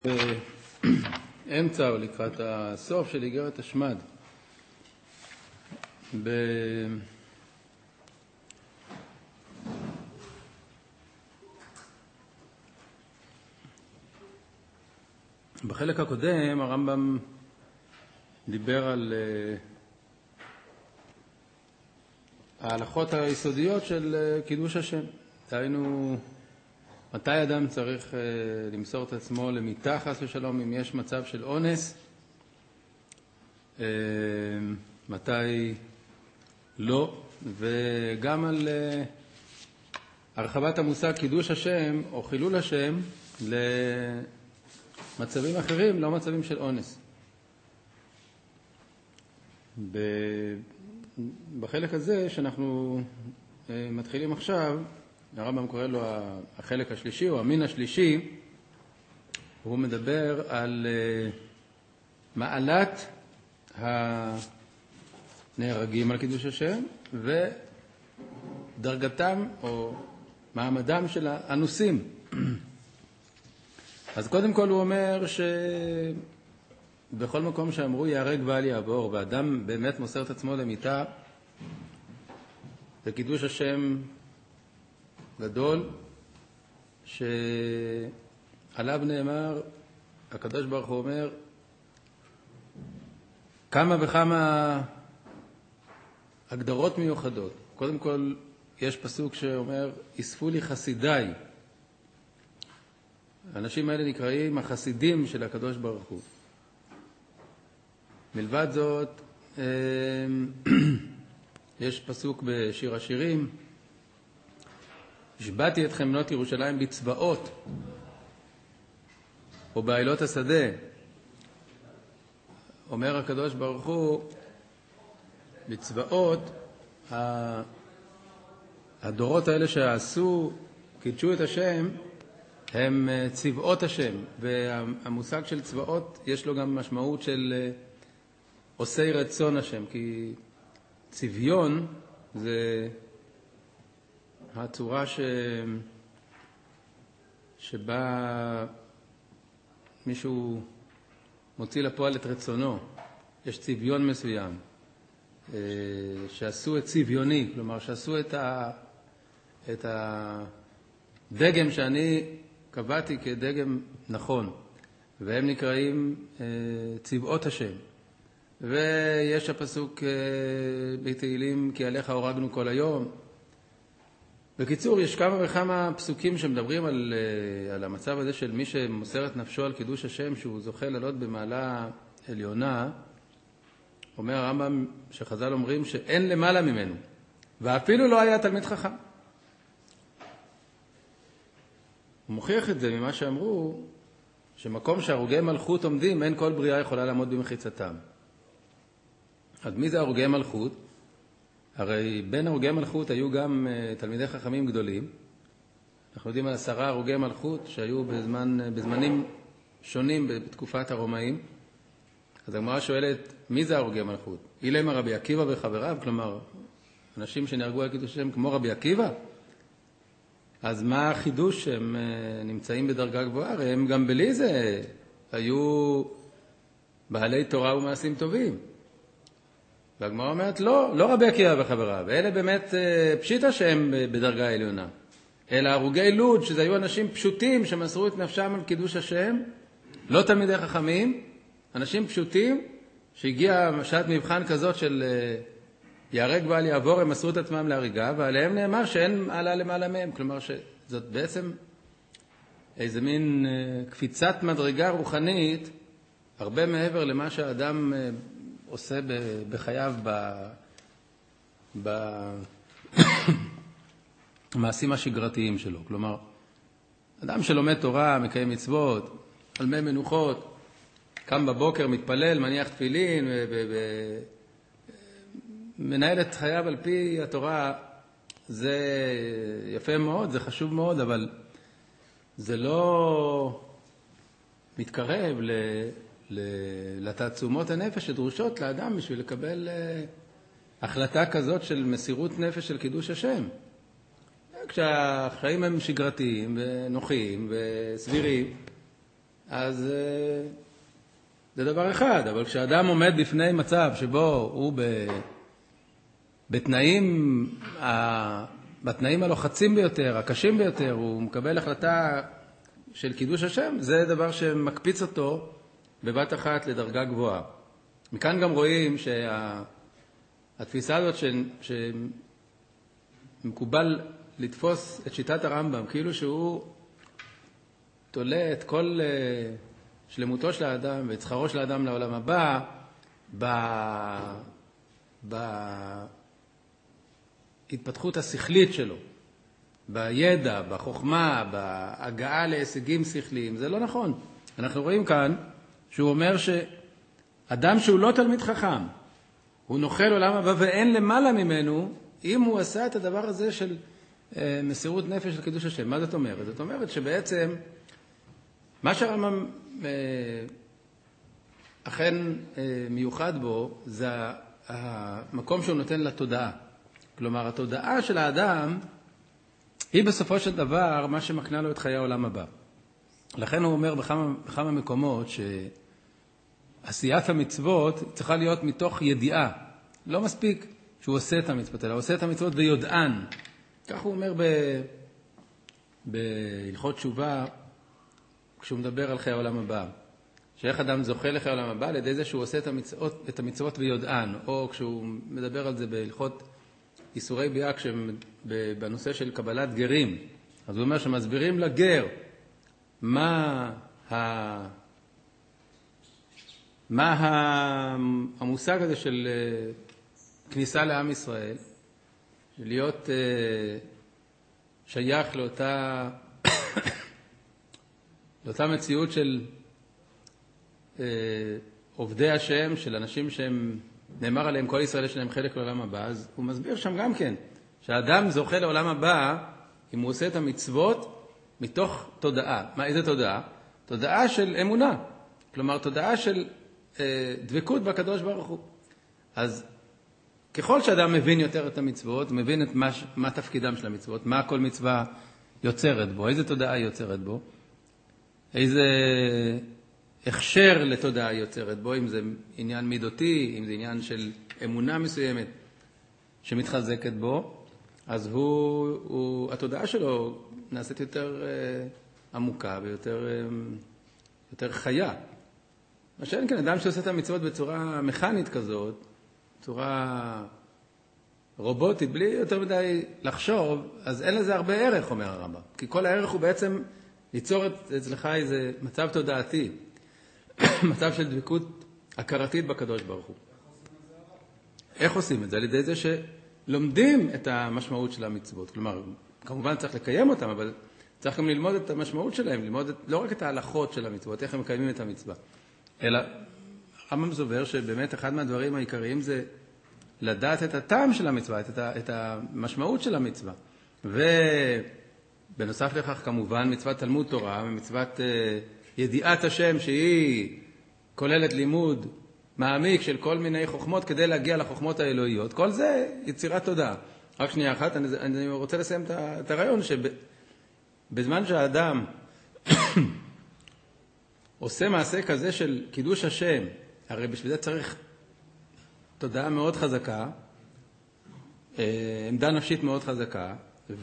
באמצע או לקראת הסוף של איגרת השמד. בחלק הקודם הרמב"ם דיבר על ההלכות היסודיות של קידוש השם. דהיינו, מתי אדם צריך למסור את עצמו למיתה חס ושלום אם יש מצב של אונס, מתי לא, וגם על הרחבת המושג קידוש השם או חילול השם למצבים אחרים, לא מצבים של אונס. בחלק הזה שאנחנו מתחילים עכשיו, הרמב"ם קורא לו החלק השלישי או המין השלישי, הוא מדבר על מעלת הנהרגים על קידוש השם ודרגתם או מעמדם של האנוסים. אז קודם כל הוא אומר שבכל מקום שאמרו ייהרג ואל יעבור, ואדם באמת מוסר את עצמו למיתה, זה קידוש השם גדול, שעליו נאמר, הקדוש ברוך הוא אומר, כמה וכמה הגדרות מיוחדות. קודם כל, יש פסוק שאומר, אספו לי חסידיי. האנשים האלה נקראים החסידים של הקדוש ברוך הוא. מלבד זאת, יש פסוק בשיר השירים, השבעתי אתכם בנות ירושלים בצבאות או בעילות השדה. אומר הקדוש ברוך הוא, בצבאות, הדורות האלה שעשו, קידשו את השם, הם צבאות השם. והמושג של צבאות יש לו גם משמעות של עושי רצון השם, כי צביון זה הצורה שבה מישהו מוציא לפועל את רצונו. יש צביון מסוים שעשו את צביוני, כלומר שעשו את הדגם שאני קבעתי כדגם נכון, והם נקראים צבאות השם. ויש הפסוק בתהילים, כי עליך הורגנו כל היום. בקיצור, יש כמה וכמה פסוקים שמדברים על המצב הזה של מי שמוסר את נפשו על קידוש השם, שהוא זוכה לעלות במעלה עליונה. אומר הרמב"ם שחז"ל אומרים שאין למעלה ממנו, ואפילו לא היה תלמיד חכם. הוא מוכיח את זה ממה שאמרו, שמקום שהרוגי מלכות עומדים, אין כל בריאה יכולה לעמוד במחיצתם. אז מי זה הרוגי מלכות? הרי בין הרוגי מלכות היו גם תלמידי חכמים גדולים. אנחנו יודעים על 10 הרוגי מלכות שהיו בזמנים שונים בתקופת הרומאים. אז הגמרא שואלת, מי זה הרוגי מלכות? אילמה רבי עקיבא וחבריו, כלומר, אנשים שנהרגו על קידוש השם כמו רבי עקיבא? אז מה החידוש שהם נמצאים בדרגה גבוהה? הרי הם גם בלי זה היו בעלי תורה ומעשים טובים. והגמרא אומרת, לא רבי עקיבא וחבריו, אלה באמת פשיטה שהם בדרגה העליונה. אלא הרוגי לוד, שזה היו אנשים פשוטים שמסרו את נפשם על קידוש השם, לא תלמידי חכמים, אנשים פשוטים שהגיעה שעת מבחן כזאת של ייהרג ואל יעבור, הם מסרו את עצמם להריגה, ועליהם נאמר שאין עלה למעלה מהם. כלומר שזאת בעצם איזה מין קפיצת מדרגה רוחנית, הרבה מעבר למה שהאדם עושה בחייו במעשים השגרתיים שלו. כלומר, אדם שלומד תורה, מקיים מצוות, על מי מנוחות, קם בבוקר, מתפלל, מניח תפילין, מנהל את חייו על פי התורה, זה יפה מאוד, זה חשוב מאוד, אבל זה לא מתקרב לתעצומות הנפש שדרושות לאדם בשביל לקבל החלטה כזאת של מסירות נפש של קידוש השם. כשהחיים הם שגרתיים ונוחים וסבירים, אז זה דבר אחד. אבל כשאדם עומד בפני מצב שבו הוא בתנאים הלוחצים ביותר, הקשים ביותר, הוא מקבל החלטה של קידוש השם, זה דבר שמקפיץ אותו בבת אחת לדרגה גבוהה. מכאן גם רואים שהתפיסה הזאת שמקובל לתפוס את שיטת הרמב"ם, כאילו שהוא תולה את כל שלמותו של האדם ואת שכרו של האדם לעולם הבא בהתפתחות השכלית שלו, בידע, בחוכמה, בהגעה להישגים שכליים. זה לא נכון. אנחנו רואים כאן שהוא אומר שאדם שהוא לא תלמיד חכם, הוא נוכל עולם הבא ואין למעלה ממנו, אם הוא עשה את הדבר הזה של מסירות נפש של קידוש השם. מה זאת אומרת? זאת אומרת שבעצם מה שהרמב"ם אכן מיוחד בו זה המקום שהוא נותן לתודעה. כלומר, התודעה של האדם היא בסופו של דבר מה שמקנה לו את חיי העולם הבא. לכן הוא אומר בכמה מקומות שעשיית המצוות צריכה להיות מתוך ידיעה. לא מספיק שהוא עושה את המצוות, אלא הוא עושה את המצוות ביודען. כך הוא אומר בהלכות תשובה, כשהוא מדבר על חיי העולם הבא. שאיך אדם זוכה לחיי העולם הבא, על ידי זה שהוא עושה את המצוות ביודען, או כשהוא מדבר על זה בהלכות איסורי ביאה, בנושא של קבלת גרים. אז הוא אומר שמסבירים לגר מה המושג הזה של כניסה לעם ישראל, של להיות שייך לאותה מציאות של עובדי השם, של אנשים שהם נאמר עליהם כל ישראל יש להם חלק לעולם הבא. אז הוא מסביר שם גם כן שהאדם זוכה לעולם הבא אם הוא עושה את המצוות מתוך תודעה. איזה תודעה? תודעה של אמונה, כלומר תודעה של דבקות בקדוש ברוך הוא. אז ככל שאדם מבין יותר את המצוות, מבין את מה תפקידם של המצוות, מה כל מצווה יוצרת בו, איזה תודעה יוצרת בו, איזה הכשר לתודעה יוצרת בו, אם זה עניין מידותי, אם זה עניין של אמונה מסוימת שמתחזקת בו, אז התודעה שלו נעשית יותר עמוקה ויותר חיה. מה שאין כן, אדם שעושה את המצוות בצורה מכנית כזאת, בצורה רובוטית, בלי יותר מדי לחשוב, אז אין לזה הרבה ערך, אומר הרמב"ם. כי כל הערך הוא בעצם ליצור אצלך איזה מצב תודעתי, מצב של דבקות הכרתית בקדוש ברוך הוא. איך עושים את זה? על ידי זה שלומדים את המשמעות של המצוות. כלומר, כמובן צריך לקיים אותם, אבל צריך גם ללמוד את המשמעות שלהם, ללמוד לא רק את ההלכות של המצוות, איך הם מקיימים את המצווה, אלא הרמב"ם סובר שבאמת אחד מהדברים העיקריים זה לדעת את הטעם של המצווה, את המשמעות של המצווה. ובנוסף לכך כמובן מצוות תלמוד תורה, מצוות ידיעת השם שהיא כוללת לימוד מעמיק של כל מיני חוכמות כדי להגיע לחוכמות האלוהיות. כל זה יצירת תודעה. רק שנייה אחת, אני רוצה לסיים את הרעיון שבזמן שהאדם עושה מעשה כזה של קידוש השם, הרי בשביל זה צריך תודעה מאוד חזקה, עמדה נפשית מאוד חזקה,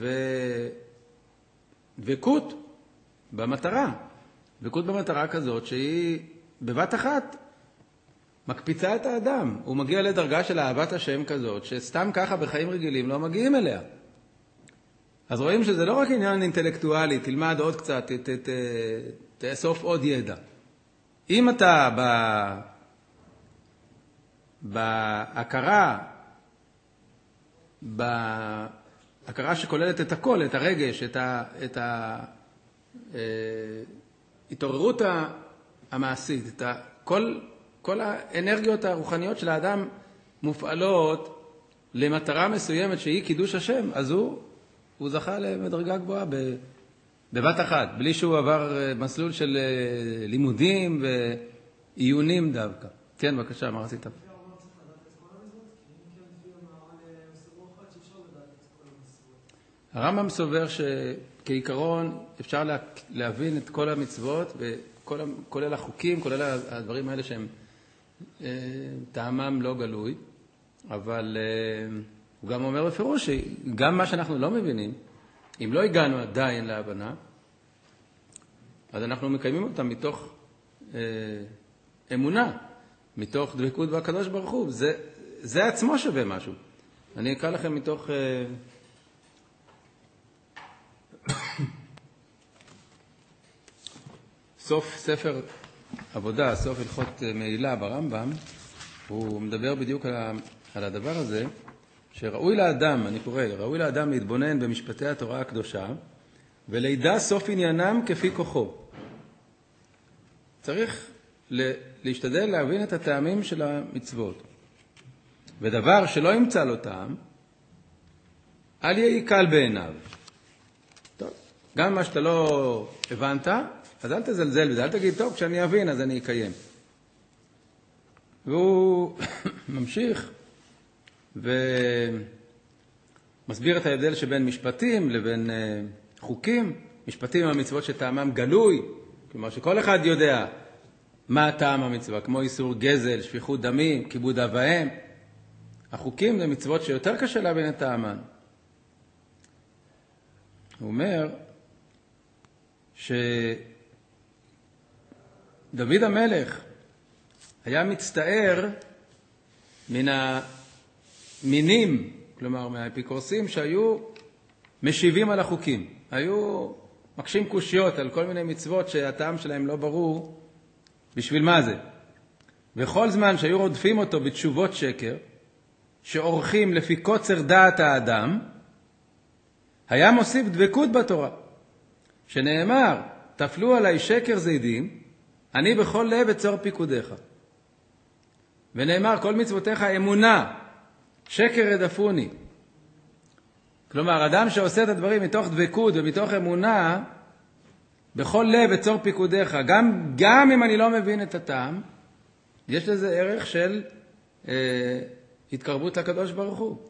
ודבקות במטרה. דבקות במטרה כזאת שהיא בבת אחת מקפיצה את האדם. הוא מגיע לדרגה של אהבת השם כזאת, שסתם ככה בחיים רגילים לא מגיעים אליה. אז רואים שזה לא רק עניין אינטלקטואלי, תלמד עוד קצת, תאסוף עוד ידע. אם אתה בהכרה שכוללת את הכל, את הרגש, את ההתעוררות המעשית, כל האנרגיות הרוחניות של האדם מופעלות למטרה מסוימת שהיא קידוש השם, אז הוא זכה למדרגה גבוהה בבת אחת, בלי שהוא עבר מסלול של לימודים ועיונים דווקא. כן, בבקשה, מה רצית? הרמב"ם סובר שכעיקרון אפשר להבין את כל המצוות כולל החוקים, כולל הדברים האלה שהם טעמם לא גלוי, אבל הוא גם אומר בפירוש שגם מה שאנחנו לא מבינים, אם לא הגענו עדיין להבנה, אז אנחנו מקיימים אותם מתוך אמונה, מתוך דבקות בקדוש ברוך הוא. זה עצמו שווה משהו. אני אקרא לכם מתוך סוף ספר עבודה, סוף הלכות מעילה ברמב"ם, הוא מדבר בדיוק על הדבר הזה, שראוי לאדם, אני קורא, ראוי לאדם להתבונן במשפטי התורה הקדושה, ולידע סוף עניינם כפי כוחו. צריך להשתדל להבין את הטעמים של המצוות. ודבר שלא ימצא לו טעם, אל יהיה קל בעיניו. טוב, גם מה שאתה לא הבנת, אז אל תזלזל בזה, אל תגיד, טוב, כשאני אבין אז אני אקיים. והוא ממשיך ומסביר את ההבדל שבין משפטים לבין חוקים. משפטים הם המצוות שטעמם גלוי, כלומר שכל אחד יודע מה טעם המצווה, כמו איסור גזל, שפיכות דמים, כיבוד אב ואם. החוקים זה מצוות שיותר קשה להבין את טעמן. הוא אומר שדוד המלך היה מצטער מן המינים, כלומר מהאפיקורסים שהיו משיבים על החוקים. היו מקשים קושיות על כל מיני מצוות שהטעם שלהם לא ברור בשביל מה זה. וכל זמן שהיו רודפים אותו בתשובות שקר, שעורכים לפי קוצר דעת האדם, היה מוסיף דבקות בתורה. שנאמר, תפלו עליי שקר זידים, אני בכל לב אצור פיקודיך. ונאמר, כל מצוותיך אמונה, שקר רדפוני. כלומר, אדם שעושה את הדברים מתוך דבקות ומתוך אמונה, בכל לב אצור פיקודיך. גם אם אני לא מבין את הטעם, יש לזה ערך של התקרבות לקדוש ברוך הוא.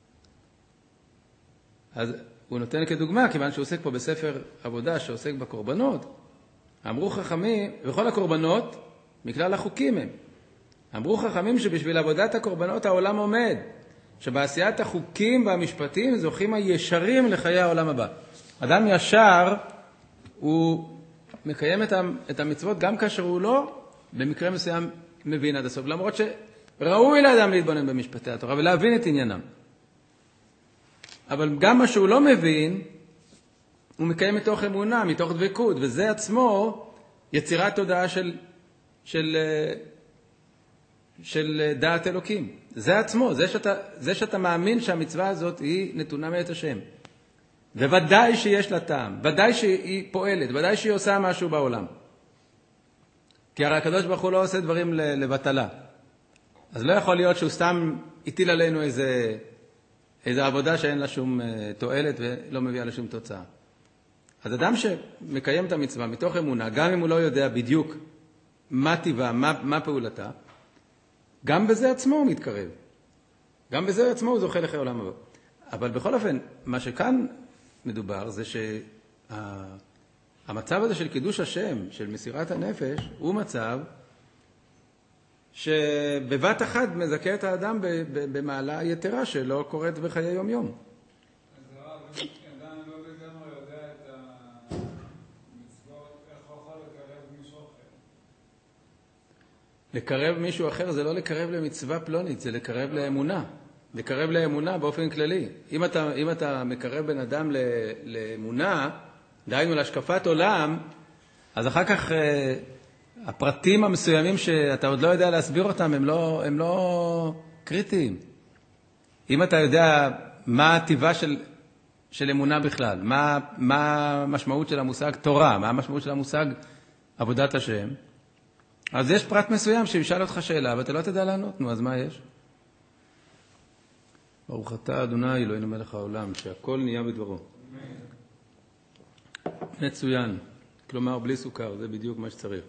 אז הוא נותן כדוגמה, כיוון שהוא עוסק פה בספר עבודה שעוסק בקורבנות, אמרו חכמים, וכל הקורבנות מכלל החוקים הם. אמרו חכמים שבשביל עבודת הקורבנות העולם עומד, שבעשיית החוקים והמשפטים זוכים הישרים לחיי העולם הבא. אדם ישר הוא מקיים את המצוות גם כאשר הוא לא במקרה מסוים מבין עד הסוף, למרות שראוי לאדם להתבונן במשפטי התורה ולהבין את עניינם. אבל גם מה שהוא לא מבין, הוא מקיים מתוך אמונה, מתוך דבקות, וזה עצמו יצירת תודעה של דעת אלוקים. זה עצמו, זה שאתה מאמין שהמצווה הזאת היא נתונה מאת השם. וודאי שיש לה טעם, ודאי שהיא פועלת, ודאי שהיא עושה משהו בעולם. כי הרי הקדוש ברוך הוא לא עושה דברים לבטלה. אז לא יכול להיות שהוא סתם הטיל עלינו איזו עבודה שאין לה שום תועלת ולא מביאה לה שום תוצאה. אז אדם שמקיים את המצווה מתוך אמונה, גם אם הוא לא יודע בדיוק מה טבעה, מה פעולתה, גם בזה עצמו הוא מתקרב. גם בזה עצמו הוא זוכה לחיי עולם הבא. אבל בכל אופן, מה שכאן מדובר זה שהמצב הזה של קידוש השם, של מסירת הנפש, הוא מצב שבבת אחת מזכה את האדם במעלה יתרה שלא קורית בחיי יום-יום. אז הרב, אם אדם לא לגמרי יודע את המצוות, איך הוא יכול לקרב מישהו אחר? לקרב מישהו אחר זה לא לקרב למצווה פלונית, זה לקרב לאמונה. לקרב לאמונה באופן כללי. אם אתה מקרב בן אדם לאמונה, דהיינו להשקפת עולם, אז אחר כך הפרטים המסוימים שאתה עוד לא יודע להסביר אותם, הם לא קריטיים. אם אתה יודע מה הטבעה של אמונה בכלל, מה המשמעות של המושג תורה, מה המשמעות של המושג עבודת השם, אז יש פרט מסוים שישאל אותך שאלה, ואתה לא תדע לענות. נו, אז מה יש? ברוך אתה אדוני אלוהינו מלך העולם, שהכל נהיה בדברו. מצוין. כלומר, בלי סוכר, זה בדיוק מה שצריך.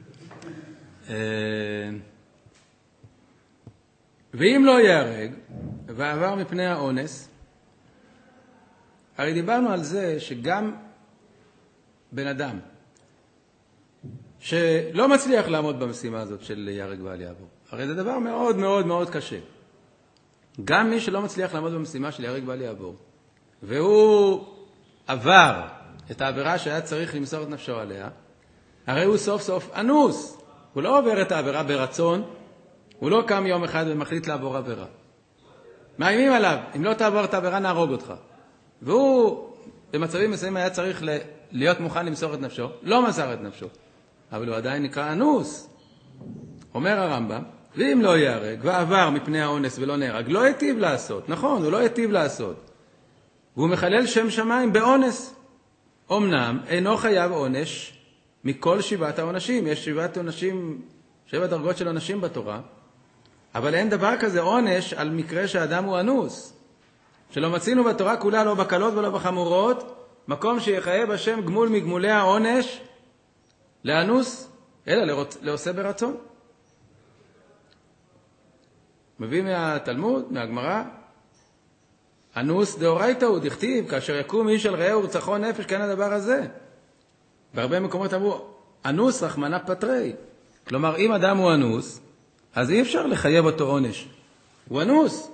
ואם לא יהרג, ועבר מפני האונס, הרי דיברנו על זה שגם בן אדם שלא מצליח לעמוד במשימה הזאת של ייהרג ואל יעבור. הרי זה דבר מאוד מאוד מאוד קשה. גם מי שלא מצליח לעמוד במשימה של ייהרג ואל יעבור, והוא עבר את העבירה שהיה צריך למסור את נפשו עליה, הרי הוא סוף סוף אנוס. הוא לא עובר את העבירה ברצון, הוא לא קם יום אחד ומחליט לעבור עבירה. מאיימים עליו, אם לא תעבור את העבירה נהרוג אותך. והוא במצבים מסוימים היה צריך להיות מוכן למסור את נפשו, לא מסר את נפשו, אבל הוא עדיין נקרא אנוס. אומר הרמב"ם, ואם לא ייהרג ועבר מפני האונס ולא נהרג, לא היטיב לעשות. נכון, הוא לא היטיב לעשות. והוא מחלל שם שמיים באונס. אמנם אינו חייב עונש מכל 7 העונשים. יש 7 דרגות של עונשים בתורה, אבל אין דבר כזה עונש על מקרה שהאדם הוא אנוס. שלא מצינו בתורה כולה, לא בקלות ולא בחמורות, מקום שיחייב השם גמול מגמולי העונש לאנוס, אלא לעושה ברצון. מביא מהתלמוד, מהגמרא, אנוס דאורייתא הוא דכתיב, כאשר יקום איש על רעהו ורצחו נפש, כן הדבר הזה. בהרבה מקומות אמרו, אנוס רחמנא פטרי. כלומר, אם אדם הוא אנוס, אז אי אפשר לחייב אותו עונש. הוא אנוס.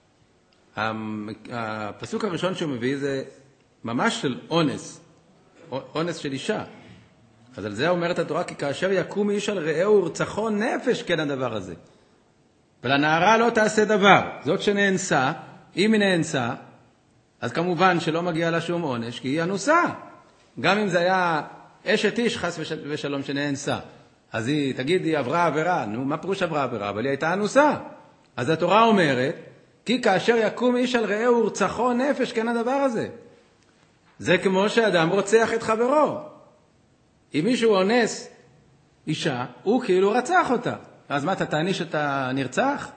הפסוק הראשון שהוא מביא זה ממש של אונס. אונס של אישה. אז על זה אומרת התורה, כי כאשר יקום איש על רעהו ורצחו נפש, כן הדבר הזה. ולנערה לא תעשה דבר. זאת שנאנסה, אם היא נאנסה, אז כמובן שלא מגיע לה שום עונש, כי היא אנוסה. גם אם זה היה אשת איש חס ושלום שנאנסה. אז היא, תגיד, היא עברה עבירה. נו, מה פירוש עברה עבירה? אבל היא הייתה אנוסה. אז התורה אומרת, כי כאשר יקום איש על רעהו ורצחו נפש, כן הדבר הזה. זה כמו שאדם רוצח את חברו. אם מישהו אונס אישה, הוא כאילו רצח אותה. אז מה, אתה תעניש את הנרצח?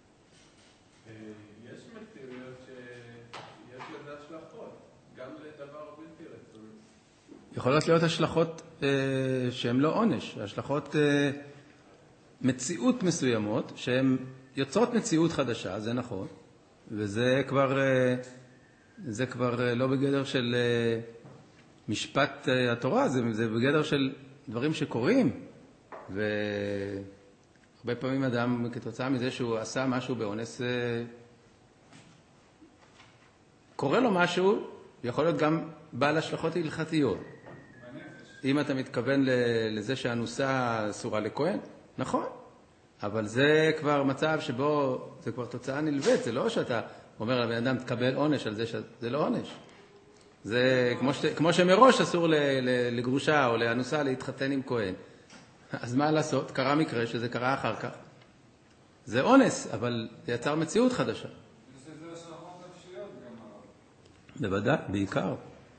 יש מטריות שיש לזה השלכות, גם לדבר בלתי רצוי. יכולות להיות השלכות שהן לא עונש, השלכות מציאות מסוימות, שהן יוצרות מציאות חדשה, זה נכון, וזה כבר לא בגדר של משפט התורה, זה בגדר של דברים שקורים, והרבה פעמים אדם כתוצאה מזה שהוא עשה משהו באונס, קורה לו משהו, יכול להיות גם בעל השלכות הלכתיות. אם אתה מתכוון לזה שהאנוסה אסורה לכהן, נכון. אבל זה כבר מצב שבו, זה כבר תוצאה נלווית, זה לא שאתה אומר לבן אדם תקבל עונש על זה, זה לא עונש. זה כמו שמראש אסור לגרושה או לאנוסה להתחתן עם כהן. אז מה לעשות? קרה מקרה שזה קרה אחר כך. זה אונס, אבל זה יצר מציאות חדשה. יש לזה השלכות נפשיות גם הרב. בוודאי, בעיקר.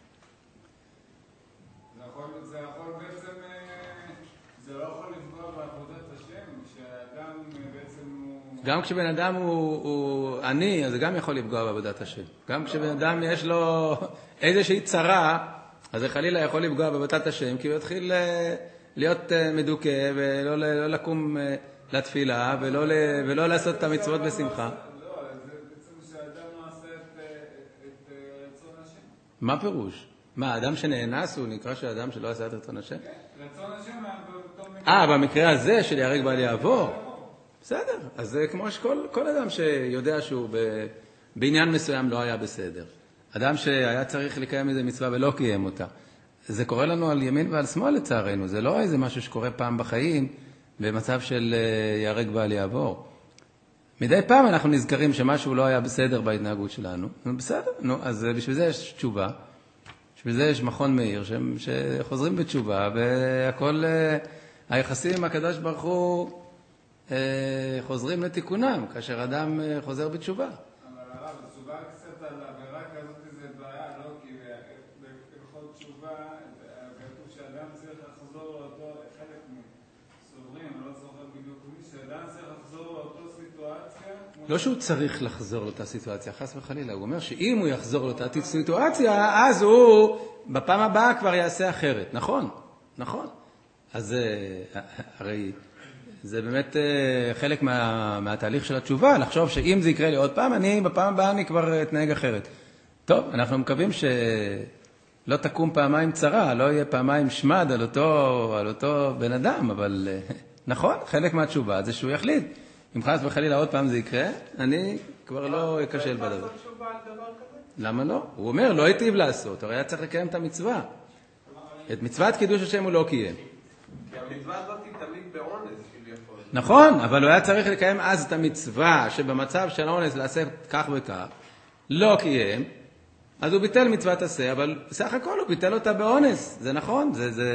זה יכול בעצם, זה לא יכול לפגוע בעבודת השם, כשאדם בעצם הוא... גם כשבן אדם הוא עני, אז זה גם יכול לפגוע בעבודת השם. גם כשבן אדם יש לו איזושהי צרה, אז זה חלילה יכול לפגוע בעבודת השם, כי הוא יתחיל להיות מדוכא ולא לקום לתפילה ולא לעשות את המצוות בשמחה. לא, זה בעצם שאדם לא עשה את רצון השם. מה פירוש? מה, האדם שנאנס הוא נקרא שהאדם שלא עשה את רצון השם? רצון השם היה באותו מקרה. במקרה הזה של ייהרג ואל יעבור? בסדר, אז זה כמו שכל אדם שיודע שהוא בעניין מסוים לא היה בסדר. אדם שהיה צריך לקיים איזה מצווה ולא קיים אותה. זה קורה לנו על ימין ועל שמאל לצערנו, זה לא איזה משהו שקורה פעם בחיים במצב של ייהרג ואל יעבור. מדי פעם אנחנו נזכרים שמשהו לא היה בסדר בהתנהגות שלנו. בסדר, אז בשביל זה יש תשובה. בשביל זה יש מכון מאיר שחוזרים בתשובה, והכל, היחסים עם הקדוש ברוך הוא חוזרים לתיקונם, כאשר אדם חוזר בתשובה. אבל הרב, תשובה קצת על עבירה כזאת זה בעיה, לא? כי בכל תשובה, כתוב שאדם צריך לחזור לאותו, חלק מסוברים, אני לא זוכר בדיוק מי, שאדם צריך לחזור לאותו סיטואציה. לא שהוא צריך לחזור לאותה סיטואציה, חס וחלילה. הוא אומר שאם הוא יחזור לאותה סיטואציה, אז הוא בפעם הבאה כבר יעשה אחרת. נכון, נכון. אז הרי זה באמת חלק מהתהליך של התשובה, לחשוב שאם זה יקרה לי עוד פעם, בפעם הבאה אני כבר אתנהג אחרת. טוב, אנחנו מקווים לא תקום פעמיים צרה, לא יהיה פעמיים שמד על אותו בן אדם, אבל נכון, חלק מהתשובה זה שהוא יחליט. אם חס וחלילה עוד פעם זה יקרה, אני כבר לא אקשל בדבר. לעשות תשובה על דבר כזה? למה לא? הוא אומר, לא היטיב לעשות, הרי היה צריך לקיים את המצווה. את מצוות קידוש השם הוא לא קיים. כי המצווה הזאת היא תמיד באונס, כביכול. נכון, אבל הוא היה צריך לקיים אז את המצווה, שבמצב של האונס לעשות כך וכך, לא קיים, אז הוא ביטל מצוות עשה, אבל בסך הכל הוא ביטל אותה באונס, זה נכון, זה... אז יש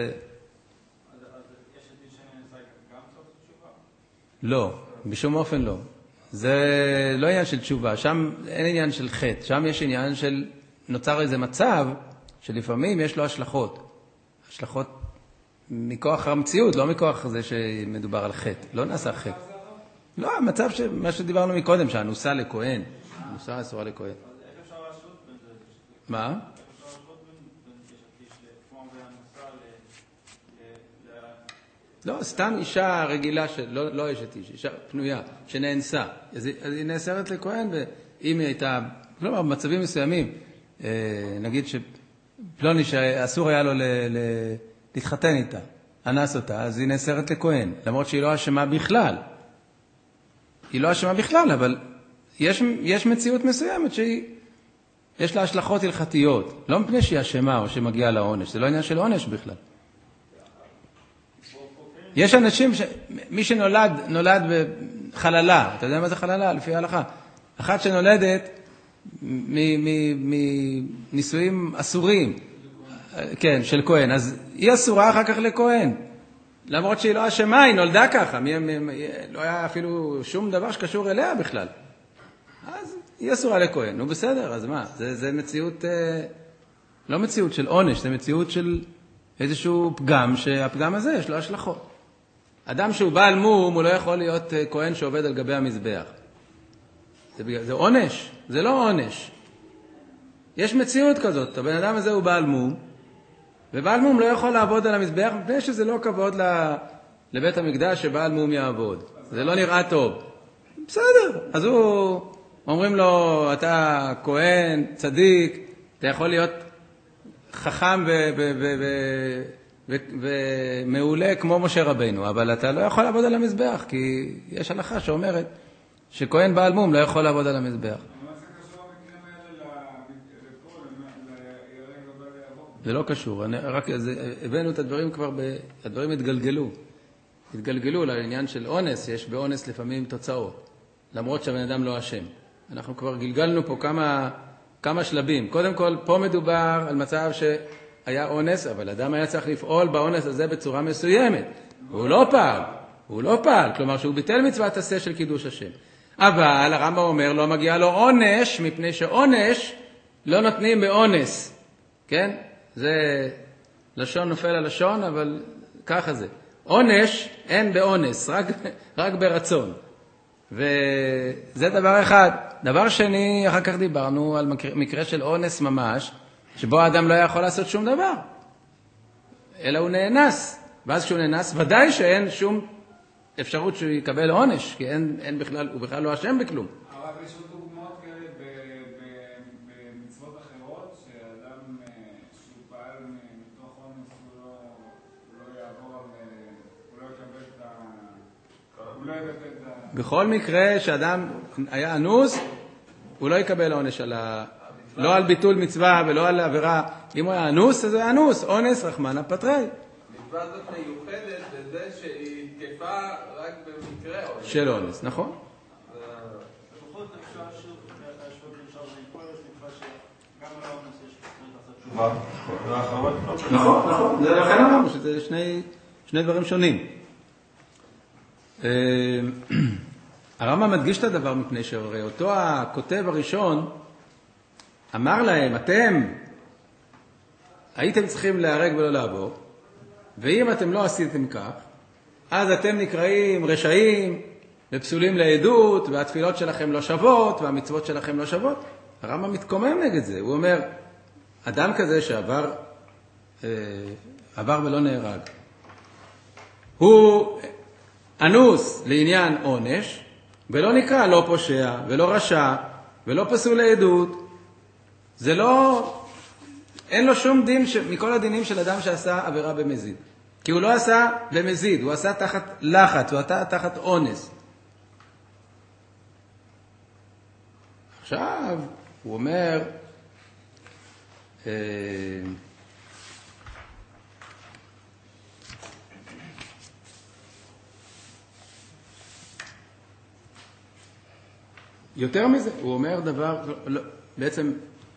את מי שנעשה גם טוב תשובה? לא, בשום אופן לא. זה לא עניין של תשובה, שם אין עניין של חטא, שם יש עניין של נוצר איזה מצב שלפעמים יש לו השלכות. השלכות מכוח המציאות, לא מכוח זה שמדובר על חטא. לא נעשה חטא. לא, המצב מה שדיברנו מקודם, שהנוסה לכהן. הנוסה אסורה לכהן. אז איך אפשר להשוות בין זה? מה? איך אפשר להשוות בין יש עתיש כמו והנוסה לא, סתם אישה רגילה, לא אשת איש, אישה פנויה, שנאנסה. אז היא נאסרת לכהן, ואם היא הייתה, כלומר, במצבים מסוימים, נגיד שפלוני שאסור היה לו להתחתן איתה, אנס אותה, אז היא נאסרת לכהן, למרות שהיא לא אשמה בכלל. היא לא אשמה בכלל, אבל יש מציאות מסוימת שיש לה השלכות הלכתיות, לא מפני שהיא אשמה או שמגיעה לעונש, זה לא עניין של עונש בכלל. יש אנשים, מי שנולד, נולד בחללה, אתה יודע מה זה חללה? לפי ההלכה. אחת שנולדת מנישואים אסורים, כן, של כהן, אז היא אסורה אחר כך לכהן. למרות שהיא לא אשמה, היא נולדה ככה, לא היה אפילו שום דבר שקשור אליה בכלל. אז היא אסורה לכהן, נו בסדר, אז מה? זה מציאות, לא מציאות של עונש, זה מציאות של איזשהו פגם, שהפגם הזה יש לו השלכות. אדם שהוא בעל מום, הוא לא יכול להיות כהן שעובד על גבי המזבח. זה עונש, זה לא עונש. יש מציאות כזאת, הבן אדם הזה הוא בעל מום, ובעל מום לא יכול לעבוד על המזבח, מפני שזה לא כבוד לבית המקדש שבעל מום יעבוד. זה לא נראה טוב. בסדר, אז אומרים לו, אתה כהן, צדיק, אתה יכול להיות חכם ומעולה כמו משה רבינו, אבל אתה לא יכול לעבוד על המזבח, כי יש הלכה שאומרת שכהן בעל מום לא יכול לעבוד על המזבח. מה זה קשור המקרים האלה לירא גבל יעבור? זה לא קשור, רק הבאנו את הדברים כבר, הדברים התגלגלו לעניין של אונס, יש באונס לפעמים תוצאות, למרות שהבן אדם לא אשם. אנחנו כבר גלגלנו פה כמה שלבים. קודם כל, פה מדובר על מצב שהיה אונס, אבל אדם היה צריך לפעול באונס הזה בצורה מסוימת. הוא לא פעל, כלומר שהוא ביטל מצוות עשה של קידוש השם. אבל הרמב"ם אומר, לא מגיע לו עונש, מפני שעונש לא נותנים באונס. כן? זה לשון נופל על לשון, אבל ככה זה. עונש אין באונס, רק ברצון. וזה דבר אחד. דבר שני, אחר כך דיברנו על מקרה של אונס ממש, שבו האדם לא יכול לעשות שום דבר, אלא הוא נאנס. ואז כשהוא נאנס, ודאי שאין שום אפשרות שהוא יקבל עונש, כי הוא בכלל לא אשם בכלום. אבל יש עוד דוגמאות כאלה במצוות אחרות, שאדם שהוא פעל מתוך אונס, הוא לא יעבור, הוא לא יקבל את ה... בכל מקרה שאדם היה אנוס, הוא לא יקבל עונש לא על ביטול מצווה ולא על עבירה. אם הוא היה אנוס, אז הוא היה אנוס. אונס רחמנא פטרי. מצווה הזאת מיוחדת בזה שהיא תקפה רק במקרה אונס. של אונס, נכון? לפחות אפשר להשוות למשל לכל הסליחה שגם על האונס יש לעשות תשובה. נכון. זה לכן אמרנו שזה שני דברים שונים. הרמב"ם מדגיש את הדבר מפני שהרי אותו הכותב הראשון אמר להם, אתם הייתם צריכים להיהרג ולא לעבור, ואם אתם לא עשיתם כך, אז אתם נקראים רשעים ופסולים לעדות, והתפילות שלכם לא שוות, והמצוות שלכם לא שוות. הרמב"ם מתקומם נגד זה. הוא אומר, אדם כזה שעבר ולא נהרג, הוא אנוס לעניין עונש, ולא נקרא לא פושע ולא רשע ולא פסול לעדות. זה לא, אין לו שום דין מכל הדינים של אדם שעשה עבירה במזיד. כי הוא לא עשה במזיד, הוא עשה תחת לחץ, הוא עשה תחת אונס. עכשיו, הוא אומר, יותר מזה, הוא אומר דבר, לא, בעצם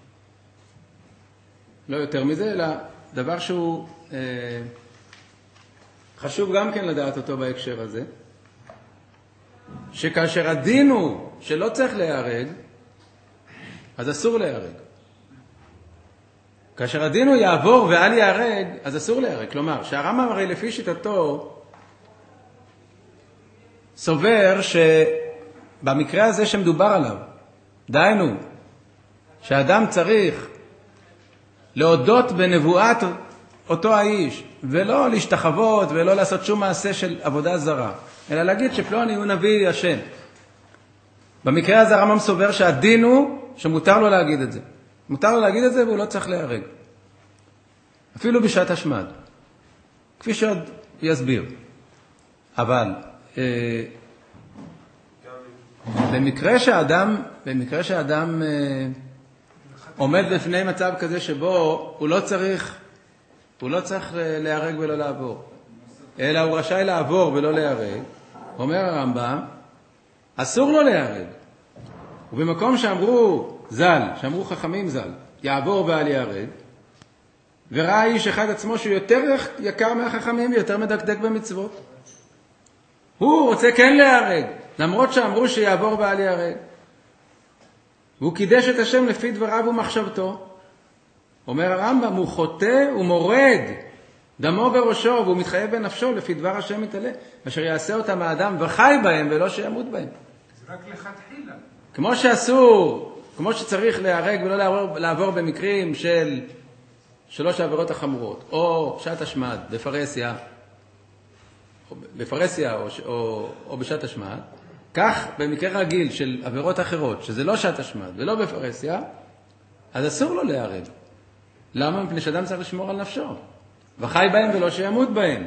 לא יותר מזה, אלא דבר שהוא חשוב גם כן לדעת אותו בהקשר הזה, שכאשר הדין הוא שלא צריך להיהרג, אז אסור להיהרג. כאשר הדין הוא יעבור ואל יהרג, אז אסור להיהרג. כלומר, שהרמב"ם הרי לפי שיטתו סובר שבמקרה הזה שמדובר עליו, דהיינו, שהאדם צריך להודות בנבואת אותו האיש, ולא להשתחוות ולא לעשות שום מעשה של עבודה זרה, אלא להגיד שפלוני הוא נביא השם. במקרה הזה הרמב"ם סובר שהדין הוא שמותר לו להגיד את זה. מותר לו להגיד את זה והוא לא צריך להיהרג. אפילו בשעת השמד. כפי שעוד יסביר. אבל במקרה שהאדם עומד בפני מצב כזה שבו הוא לא צריך להיהרג ולא לעבור, אלא הוא רשאי לעבור ולא להיהרג, אומר הרמב"ם, אסור לו להיהרג. ובמקום שאמרו חכמים ז"ל, יעבור ואל יהרג, וראה איש אחד עצמו שהוא יותר יקר מהחכמים ויותר מדקדק במצוות, הוא רוצה כן להיהרג, למרות שאמרו שיעבור ואל יהרג. והוא קידש את השם לפי דבריו ומחשבתו. אומר הרמב"ם, הוא חוטא ומורד דמו בראשו, והוא מתחייב בנפשו לפי דבר השם מתעלה, אשר יעשה אותם האדם וחי בהם ולא שימות בהם. זה רק לכתחילה. כמו שצריך להיהרג ולא לעבור במקרים של 3 העבירות החמורות, או שעת השמד בפרהסיה או בשעת השמד, כך במקרה רגיל של עבירות אחרות, שזה לא שעת השמד ולא בפרהסיה, אז אסור לו להיהרג. למה? מפני שאדם צריך לשמור על נפשו, וחי בהם ולא שימות בהם.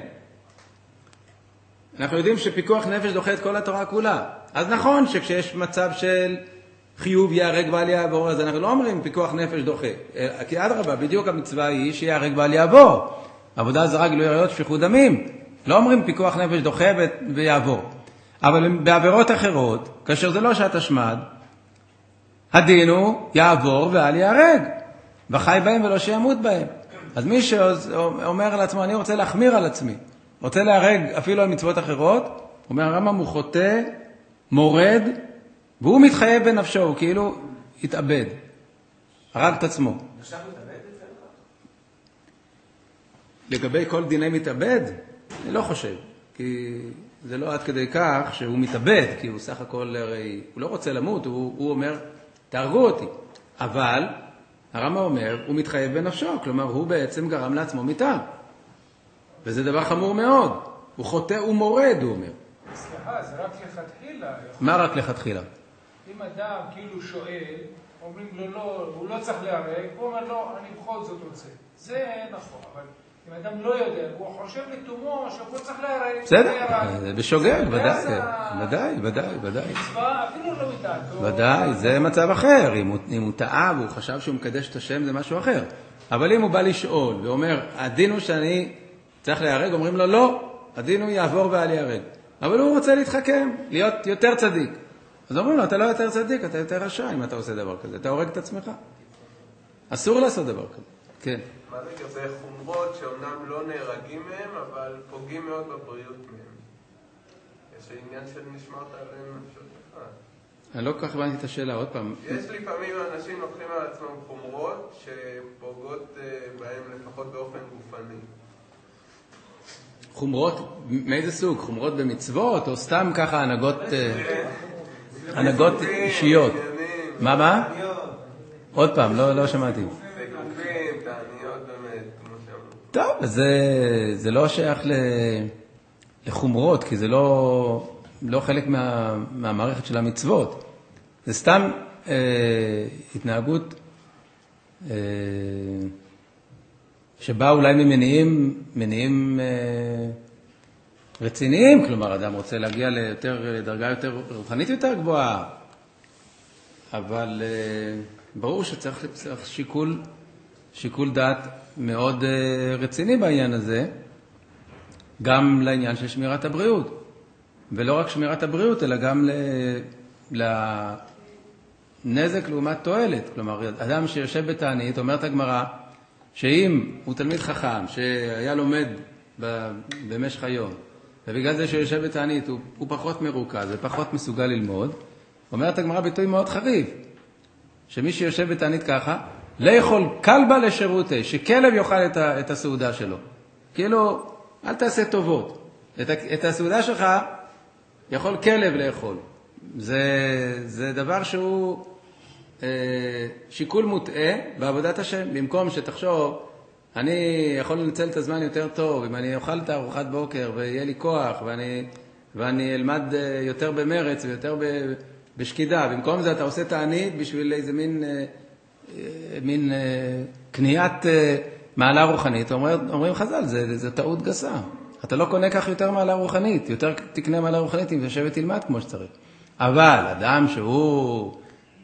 אנחנו יודעים שפיקוח נפש דוחה את כל התורה כולה. אז נכון שכשיש מצב של חיוב יהרג ואל יעבור, אז אנחנו לא אומרים פיקוח נפש דוחה. כי אדרבה, בדיוק המצווה היא שיהרג ואל יעבור. עבודה זרה, גילוי עריות, שפיכות דמים. לא אומרים פיקוח נפש דוחה ויעבור. אבל בעבירות אחרות, כאשר זה לא שעת השמד, הדין הוא יעבור ואל יהרג, וחי בהם ולא שימות בהם. אז מי שאומר לעצמו, אני רוצה להחמיר על עצמי, רוצה להרג אפילו על מצוות אחרות, אומר הרמב"ם, הוא חוטא, מורד, והוא מתחייב בנפשו, הוא כאילו התאבד, הרג את עצמו. עכשיו הוא התאבד אצלך? לגבי כל דיני מתאבד, אני לא חושב, כי זה לא עד כדי כך שהוא מתאבד, כי הוא סך הכל, הרי הוא לא רוצה למות, הוא אומר, תהרגו אותי. אבל הרמב"ם אומר, הוא מתחייב בנפשו, כלומר הוא בעצם גרם לעצמו מיתה. וזה דבר חמור מאוד. הוא חוטא ומורד, הוא אומר. סליחה, זה רק לכתחילה. מה רק לכתחילה? אם אדם כאילו שואל, אומרים לו לא, הוא לא צריך להיהרג, הוא אומר לא, אני בכל זאת רוצה. זה נכון, אבל אם אדם לא יודע, הוא חושב לתומו שהוא צריך להיהרג. בסדר, זה בשוגג, ודאי. מצווה, אפילו לא מדעתו. ודאי, זה מצב אחר. אם הוא טעה והוא חשב שהוא מקדש את השם, זה משהו אחר. אבל אם הוא בא לשאול ואומר, הדין הוא שאני צריך להיהרג, אומרים לו לא, הדין הוא יעבור ואל יהרג. אבל הוא רוצה להתחכם, להיות יותר צדיק. אז אומרים לו, אתה לא יותר צדיק, אתה יותר רשע אם אתה עושה דבר כזה. אתה הורג את עצמך. אסור לעשות דבר כזה. כן. מה זה כזה חומרות שאומנם לא נהרגים מהם, אבל פוגעים מאוד בבריאות מהם? יש עניין של נשמרת עליהם נפשות אחד. אני לא כל כך הבנתי את השאלה, עוד פעם. יש לפעמים אנשים לוקחים על עצמם חומרות שפוגעות בהם לפחות באופן גופני. חומרות, מאיזה סוג? חומרות במצוות או סתם ככה הנהגות אישיות? מה? עוד פעם, לא שמעתי. טוב, זה לא שייך לחומרות, כי זה לא חלק מהמערכת של המצוות. זה סתם התנהגות שבא אולי ממניעים רציניים, כלומר, אדם רוצה להגיע לדרגה יותר רוחנית יותר גבוהה, אבל ברור שצריך שיקול דעת מאוד רציני בעניין הזה, גם לעניין של שמירת הבריאות. ולא רק שמירת הבריאות, אלא גם לנזק לעומת תועלת. כלומר, אדם שיושב בתענית, אומרת הגמרא, שאם הוא תלמיד חכם, שהיה לומד במשך היום, ובגלל זה שיושב בתענית הוא פחות מרוכז ופחות מסוגל ללמוד, אומרת הגמרא ביטוי מאוד חריף, שמי שיושב בתענית ככה, לא יכול כלבה לשירותי, שכלב יאכל את הסעודה שלו. כאילו, אל תעשה טובות. את הסעודה שלך יכול כלב לאכול. זה דבר שהוא שיקול מוטעה בעבודת השם. במקום שתחשוב, אני יכול לנצל את הזמן יותר טוב, אם אני אוכל את ארוחת בוקר ויהיה לי כוח, ואני אלמד יותר במרץ ויותר בשקידה. במקום זה אתה עושה תענית בשביל איזה מין קניית מעלה רוחנית. אומרים חז"ל, זה טעות גסה. אתה לא קונה כך יותר מעלה רוחנית, יותר תקנה מעלה רוחנית אם תשב ותלמד כמו שצריך. אבל אדם שהוא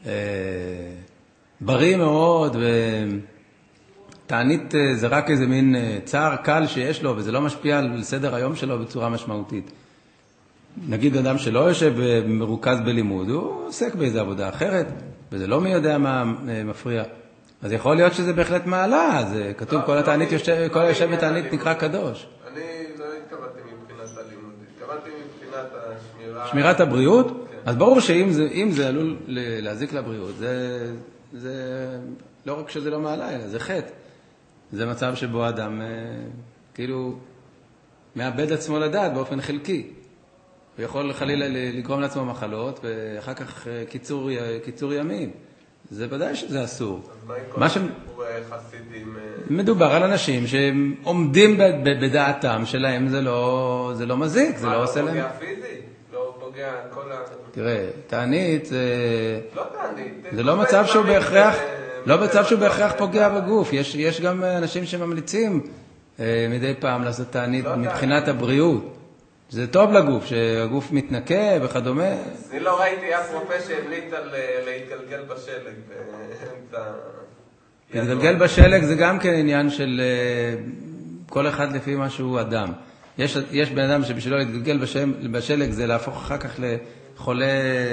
בריא מאוד, ותענית זה רק איזה מין צער קל שיש לו, וזה לא משפיע על סדר היום שלו בצורה משמעותית. נגיד אדם שלא יושב מרוכז בלימוד, הוא עוסק באיזו עבודה אחרת, וזה לא מי יודע מה מפריע. אז יכול להיות שזה בהחלט מעלה, זה כתוב כל היושב בתענית נקרא קדוש. אני לא התכוונתי מבחינת הלימוד, התכוונתי מבחינת שמירת הבריאות. אז ברור שאם זה עלול להזיק לבריאות, זה לא רק שזה לא מעלה, אלא זה חטא. זה מצב שבו אדם כאילו מאבד עצמו לדעת באופן חלקי. הוא יכול חלילה לגרום לעצמו מחלות, ואחר כך קיצור ימים. זה ודאי שזה אסור. אז מה עם כל חסידים? מדובר על אנשים שעומדים בדעתם שלהם, זה לא מזיק, זה לא עושה להם. לא פוגע פיזי? לא פוגע כל ה... תראה, תענית לא תענית. זה לא מצב שהוא בהכרח, לא מצב שהוא בהכרח פוגע בגוף. יש גם אנשים שממליצים מדי פעם לעשות תענית מבחינת הבריאות. זה טוב לגוף, שהגוף מתנקה וכדומה. אני לא ראיתי אף רופא שהמליץ על להתגלגל בשלג. להתגלגל בשלג זה גם כן עניין של כל אחד לפי מה שהוא אדם. יש בן אדם שבשבילו להתגלגל בשלג זה להפוך אחר כך לחולה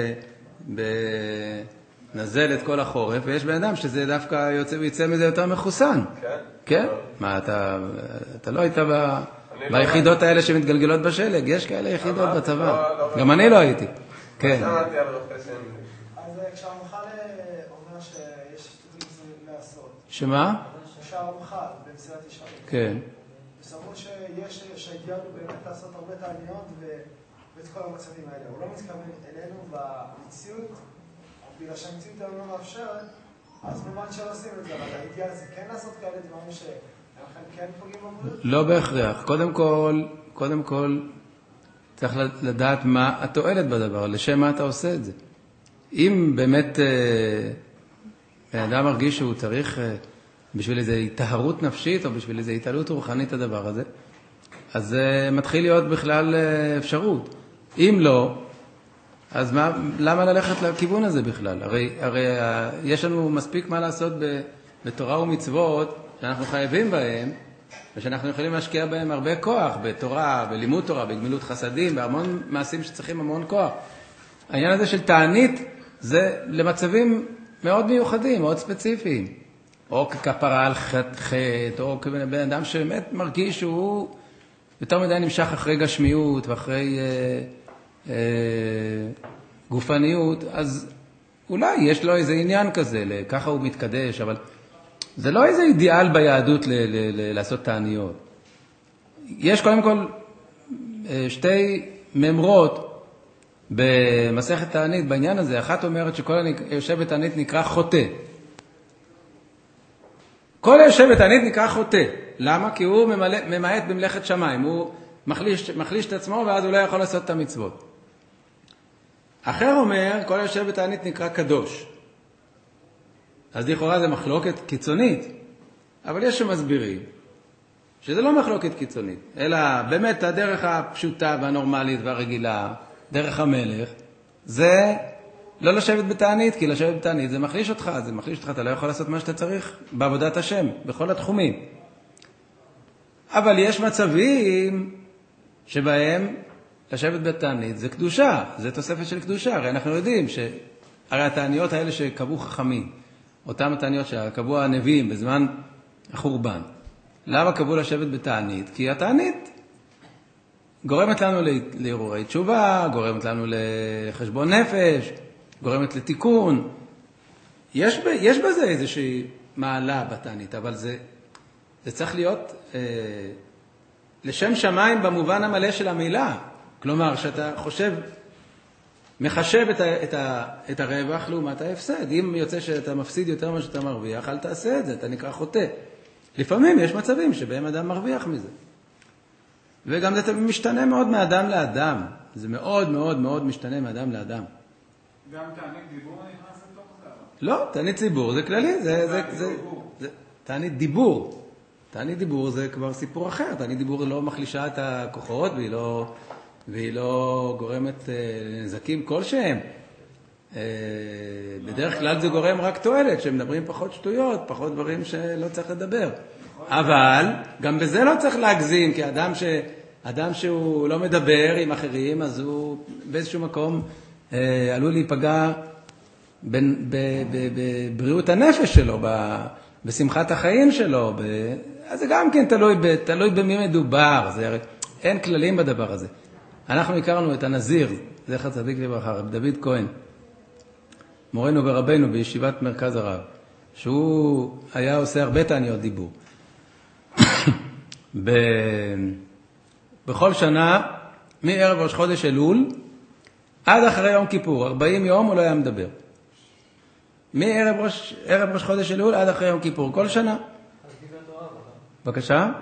בנזל את כל החורף, ויש בן אדם שזה דווקא יוצא מזה יותר מחוסן. כן? כן? מה, אתה לא היית ביחידות האלה שמתגלגלות בשלג? יש כאלה יחידות בצבא. גם אני לא הייתי. כן. שמעתי על רופא שהמליץ. אז כשהרמח"ל אומר שיש שטות לעשות. שמה? כשהרמח"ל במסילת ישרים. כן. וסברו שהאידיאל הוא באמת לעשות הרבה תעניות ואת כל המצבים האלה. הוא לא מתכוון אלינו במציאות, בגלל שהמציאות היום לא מאפשרת, אז ממש שלא עושים את זה, אבל האידיאל זה כן לעשות כאלה דברים כן פוגעים בבריאות? לא בהכרח. קודם כל, צריך לדעת מה התועלת בדבר, לשם מה אתה עושה את זה. אם באמת האדם מרגיש שהוא צריך בשביל איזו התאהרות נפשית או בשביל איזו התעלות רוחנית הדבר הזה, אז מתחיל להיות בכלל אפשרות. אם לא, אז למה ללכת לכיוון הזה בכלל? הרי יש לנו מספיק מה לעשות בתורה ומצוות שאנחנו חייבים בהם, ושאנחנו יכולים להשקיע בהם הרבה כוח, בתורה, בלימוד תורה, בגמילות חסדים, בהמון מעשים שצריכים המון כוח. העניין הזה של תענית זה למצבים מאוד מיוחדים, מאוד ספציפיים. או ככפרה על חטא, או כבן אדם שבאמת מרגיש שהוא יותר מדי נמשך אחרי גשמיות ואחרי גופניות, אז אולי יש לו איזה עניין כזה, ככה הוא מתקדש, אבל זה לא איזה אידיאל ביהדות לעשות תעניות. יש קודם כל שתי ממרות במסכת תענית בעניין הזה. אחת אומרת שכל היושב בתענית נקרא חוטא. כל היושב בתענית נקרא חוטא. למה? כי הוא ממעט במלאכת שמיים. הוא מחליש את עצמו ואז הוא לא יכול לעשות את המצוות. אחר אומר, כל היושב בתענית נקרא קדוש. אז לכאורה זה מחלוקת קיצונית, אבל יש שמסבירים שזה לא מחלוקת קיצונית, אלא באמת הדרך הפשוטה והנורמלית והרגילה, דרך המלך, זה לא לשבת בתענית, כי לשבת בתענית זה מחליש אותך, אתה לא יכול לעשות מה שאתה צריך בעבודת השם, בכל התחומים. אבל יש מצבים שבהם לשבת בתענית זה קדושה, זה תוספת של קדושה. הרי אנחנו יודעים הרי התעניות האלה שקבעו חכמים, אותם התעניות שקבעו הנביאים בזמן החורבן, למה קבעו לשבת בתענית? כי התענית גורמת לנו להרהורי תשובה, גורמת לנו לחשבון נפש, גורמת לתיקון. יש בזה איזושהי מעלה בתענית, אבל זה צריך להיות לשם שמיים במובן המלא של המילה. כלומר, שאתה מחשב את הרווח לעומת ההפסד. אם יוצא שאתה מפסיד יותר ממה שאתה מרוויח, אל תעשה את זה, אתה נקרא חוטא. לפעמים יש מצבים שבהם אדם מרוויח מזה. וגם זה משתנה מאוד מאדם לאדם. זה מאוד מאוד מאוד משתנה מאדם לאדם. גם תענית דיבור נכנס לתוך זה? לא, תענית ציבור זה כללי. תענית דיבור. תענית דיבור זה כבר סיפור אחר. תענית דיבור לא מחלישה את הכוחות והיא לא גורמת נזקים כלשהם. בדרך כלל זה גורם רק תועלת, שמדברים פחות שטויות, פחות דברים שלא צריך לדבר. אבל גם בזה לא צריך להגזים, כי אדם שהוא לא מדבר עם אחרים, אז הוא באיזשהו מקום עלול להיפגע בבריאות הנפש שלו, בשמחת החיים שלו. אז זה גם כן תלוי במי מדובר, אין כללים בדבר הזה. אנחנו הכרנו את הנזיר, זכר צדיק לברכה, רב דוד כהן, מורנו ורבנו בישיבת מרכז הרב, שהוא היה עושה הרבה תעניות דיבור. בכל שנה, מערב ראש חודש אלול, עד אחרי יום כיפור, 40 יום הוא לא היה מדבר. מערב ראש חודש אלול עד אחרי יום כיפור, כל שנה. בבקשה?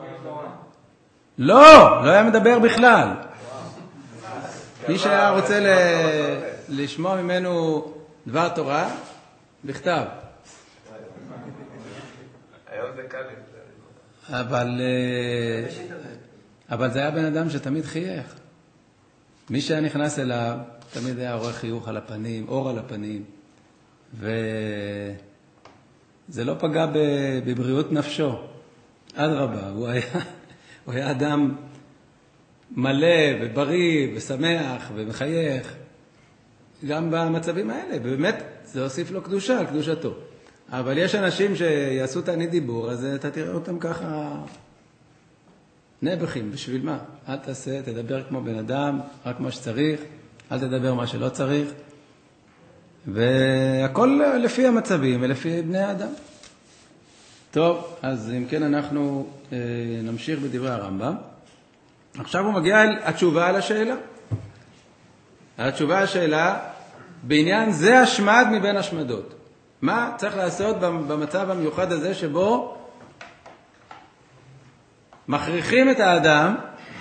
לא היה מדבר בכלל. מי שהיה רוצה לשמוע ממנו דבר תורה, בכתב. היום זה קל יותר. אבל זה היה בן אדם שתמיד חייך. מי שהיה נכנס אליו, תמיד היה רואה חיוך על הפנים, אור על הפנים. וזה לא פגע בבריאות נפשו. אדרבה, הוא היה אדם מלא ובריא ושמח ומחייך. גם במצבים האלה, באמת זה הוסיף לו קדושה, על קדושתו. אבל יש אנשים שיעשו תענית דיבור, אז אתה תראה אותם ככה נבחים, בשביל מה? אל תעשה, תדבר כמו בן אדם, רק מה שצריך, אל תדבר מה שלא צריך, והכל לפי המצבים ולפי בני האדם. טוב, אז אם כן אנחנו נמשיך בדברי הרמב"ם. עכשיו הוא מגיע אל התשובה על השאלה. התשובה על השאלה, בעניין זה השמד מבין השמדות. מה צריך לעשות במצב המיוחד הזה שבו מכריחים את האדם,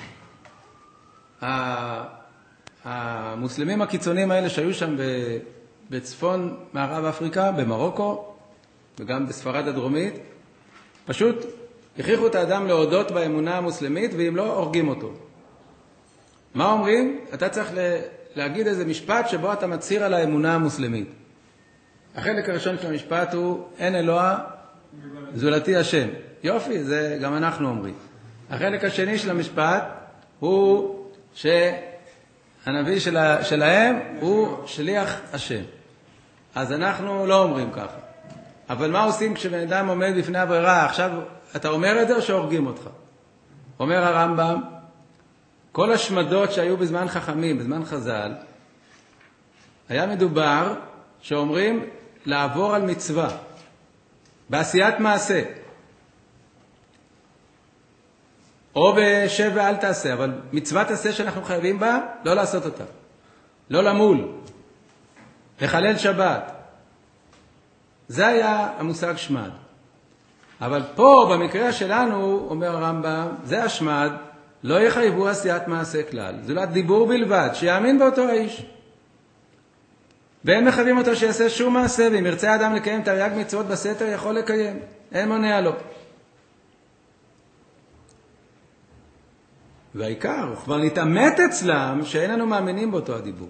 המוסלמים הקיצוניים האלה שהיו שם בצפון מערב אפריקה, במרוקו, וגם בספרד הדרומית, פשוט הכריחו את האדם להודות באמונה המוסלמית, ואם לא, הורגים אותו. מה אומרים? אתה צריך להגיד איזה משפט שבו אתה מצהיר על האמונה המוסלמית. החלק הראשון של המשפט הוא, אין אלוה זולתי השם. יופי, זה גם אנחנו אומרים. החלק השני של המשפט הוא שהנביא שלהם הוא שליח השם. אז אנחנו לא אומרים ככה. אבל מה עושים כשבן אדם עומד בפני הברירה? עכשיו אתה אומר את זה או שהורגים אותך? אומר הרמב"ם, כל השמדות שהיו בזמן חכמים, בזמן חז"ל, היה מדובר שאומרים לעבור על מצווה, בעשיית מעשה. או בשב ואל תעשה, אבל מצוות עשה שאנחנו חייבים בה, לא לעשות אותה. לא למול. לחלל שבת. זה היה המושג שמד. אבל פה, במקרה שלנו, אומר הרמב"ם, זה השמד, לא יחייבו עשיית מעשה כלל. זולת דיבור בלבד, שיאמין באותו האיש. ואין מחייבים אותו שיעשה שום מעשה, ואם ירצה האדם לקיים תרי"ג מצוות בסתר, יכול לקיים. אין מונע לו. והעיקר, הוא כבר נתאמת אצלם שאין לנו מאמינים באותו הדיבור.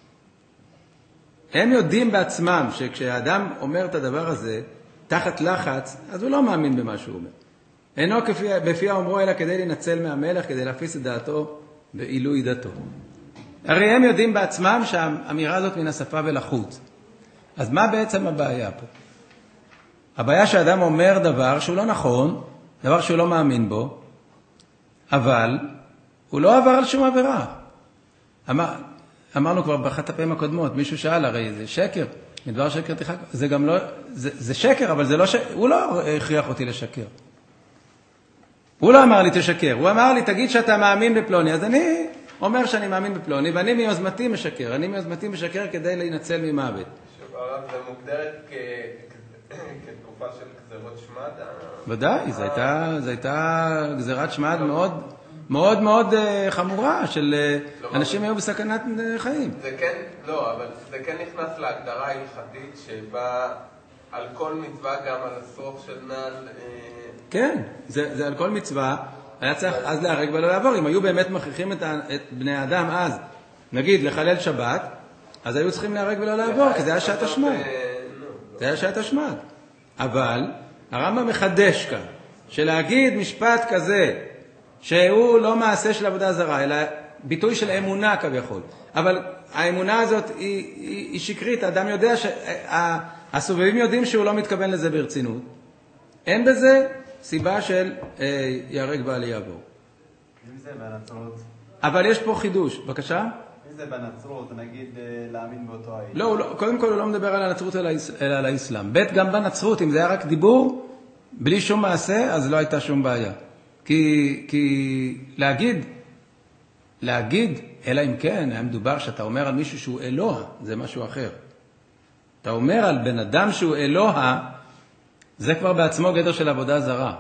הם יודעים בעצמם שכשהאדם אומר את הדבר הזה, תחת לחץ, אז הוא לא מאמין במה שהוא אומר. אינו בפי האומרו אלא כדי לנצל מהמלך, כדי להפיס את דעתו בעילוי דתו. הרי הם יודעים בעצמם שהאמירה הזאת מן השפה ולחוץ. אז מה בעצם הבעיה פה? הבעיה שהאדם אומר דבר שהוא לא נכון, דבר שהוא לא מאמין בו, אבל הוא לא עבר על שום עבירה. אמרנו כבר באחת הפעמים הקודמות, מישהו שאל, הרי זה שקר, מדבר שקר תחק, זה גם לא, זה שקר, אבל זה לא הוא לא הכריח אותי לשקר. הוא לא אמר לי תשקר, הוא אמר לי תגיד שאתה מאמין בפלוני, אז אני אומר שאני מאמין בפלוני, ואני מיוזמתי משקר, אני מיוזמתי משקר כדי להינצל ממוות. שברב זה מוגדרת כתקופה של גזירות שמד? ודאי, זו הייתה גזירת שמד מאוד מאוד חמורה, של אנשים היו בסכנת חיים. זה כן, לא, אבל זה כן נכנס להגדרה ההלכתית שבה על כל מצווה גם על הסוף של נעל... כן, זה על כל מצווה, היה צריך אז להרג ולא לעבור. אם היו באמת מכריחים את בני האדם אז, נגיד לחלל שבת, אז היו צריכים להרג ולא לעבור, כי זה היה שעת השמד. זה היה שעת השמד. אבל הרמב"ם מחדש כאן, שלהגיד משפט כזה, שהוא לא מעשה של עבודה זרה, אלא ביטוי של אמונה כביכול. אבל האמונה הזאת היא שקרית, האדם יודע הסובבים יודעים שהוא לא מתכוון לזה ברצינות. אין בזה סיבה של יהרג ואל יעבור. אם זה בנצרות. אבל יש פה חידוש, בבקשה? אם זה בנצרות, נגיד להאמין באותו האיש. לא, קודם כל הוא לא מדבר על הנצרות אלא על האסלאם. ב' גם בנצרות, אם זה היה רק דיבור, בלי שום מעשה, אז לא הייתה שום בעיה. כי להגיד, אלא אם כן, היה מדובר שאתה אומר על מישהו שהוא אלוה, זה משהו אחר. אתה אומר על בן אדם שהוא אלוה, זה כבר בעצמו גדר של עבודה זרה.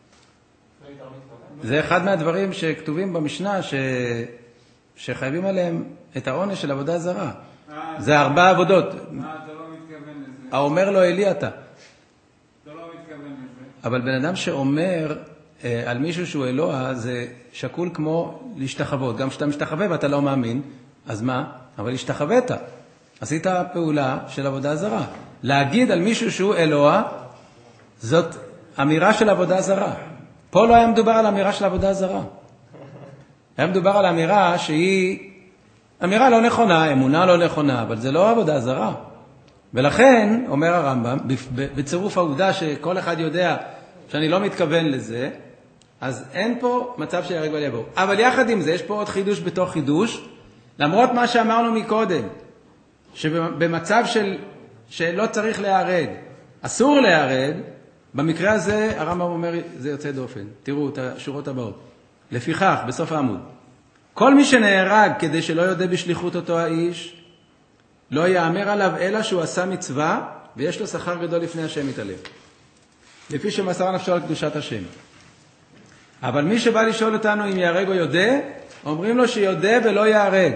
זה אחד מהדברים שכתובים במשנה שחייבים עליהם את העונש של עבודה זרה. זה 4 עבודות. אתה לא מתכוון לזה. האומר לו אלי אתה. אתה לא מתכוון לזה. אבל בן אדם שאומר על מישהו שהוא אלוה, זה שקול כמו להשתחוות. גם כשאתה משתחווה ואתה לא מאמין, אז מה? אבל השתחווית. עשית פעולה של עבודה זרה. להגיד על מישהו שהוא אלוה, זאת אמירה של עבודה זרה. פה לא היה מדובר על אמירה של עבודה זרה. היה מדובר על אמירה שהיא אמירה לא נכונה, אמונה לא נכונה, אבל זה לא עבודה זרה. ולכן, אומר הרמב"ם, בצירוף העובדה שכל אחד יודע שאני לא מתכוון לזה, אז אין פה מצב שיהרג ואל יעבור. אבל יחד עם זה, יש פה עוד חידוש בתוך חידוש, למרות מה שאמרנו מקודם, שבמצב שלא צריך להיהרג, אסור להיהרג, במקרה הזה הרמב"ם אומר, זה יוצא דופן. תראו את השורות הבאות. לפיכך, בסוף העמוד, כל מי שנהרג כדי שלא יודע בשליחות אותו האיש, לא יאמר עליו אלא שהוא עשה מצווה, ויש לו שכר גדול לפני השם יתעלה. לפי שמסר נפשו על קדושת השם. אבל מי שבא לשאול אותנו אם יהרג או יודע, אומרים לו שיודע ולא יהרג.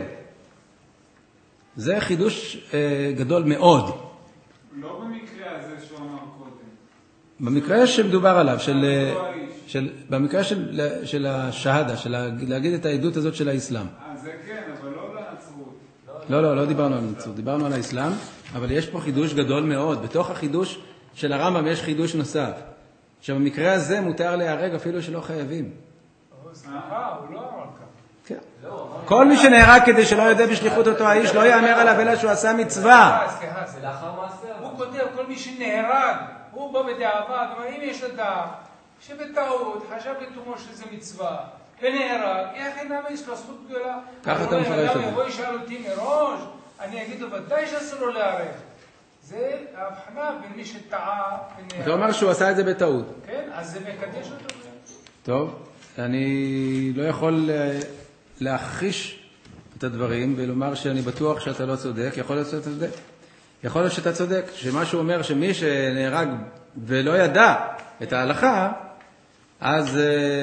זה חידוש גדול מאוד. לא במקרה הזה שהוא אמר קודם. במקרה שמדובר עליו, במקרה של השהדה, של להגיד את העדות הזאת של האסלאם. זה כן, אבל לא לנצרות. לא דיברנו על הנצרות, דיברנו על האסלאם, אבל יש פה חידוש גדול מאוד. בתוך החידוש של הרמב"ם יש חידוש נוסף, שבמקרה הזה מותר להיהרג אפילו שלא חייבים. הוא לא אמר כך. כן. כל מי שנהרג כדי שלא יודע בשליחות אותו האיש, לא יאמר עליו אלא שהוא עשה מצווה. סליחה, זה לאחר מעשה. הוא כותב, כל מי שנהרג, הוא בא בדיעבד, אבל אם יש אדם שבטעות חשב לתומו שזה מצווה, ונהרג, איך אינם יש לו זכות גדולה? ככה אתה מפרש את זה. יבוא ישאל אותי מראש, אני אגיד לו, ודאי שאסור לו להיהרג. זה ההבחנה בין מי שטעה ונהרג. אתה אומר שהוא עשה את זה בטעות. כן, אז זה מקדש אותו. טוב, אני לא יכול להכחיש את הדברים ולומר שאני בטוח שאתה לא צודק. יכול להיות שאתה צודק. יכול להיות שאתה צודק, שמה שהוא אומר שמי שנהרג ולא ידע את ההלכה, אז...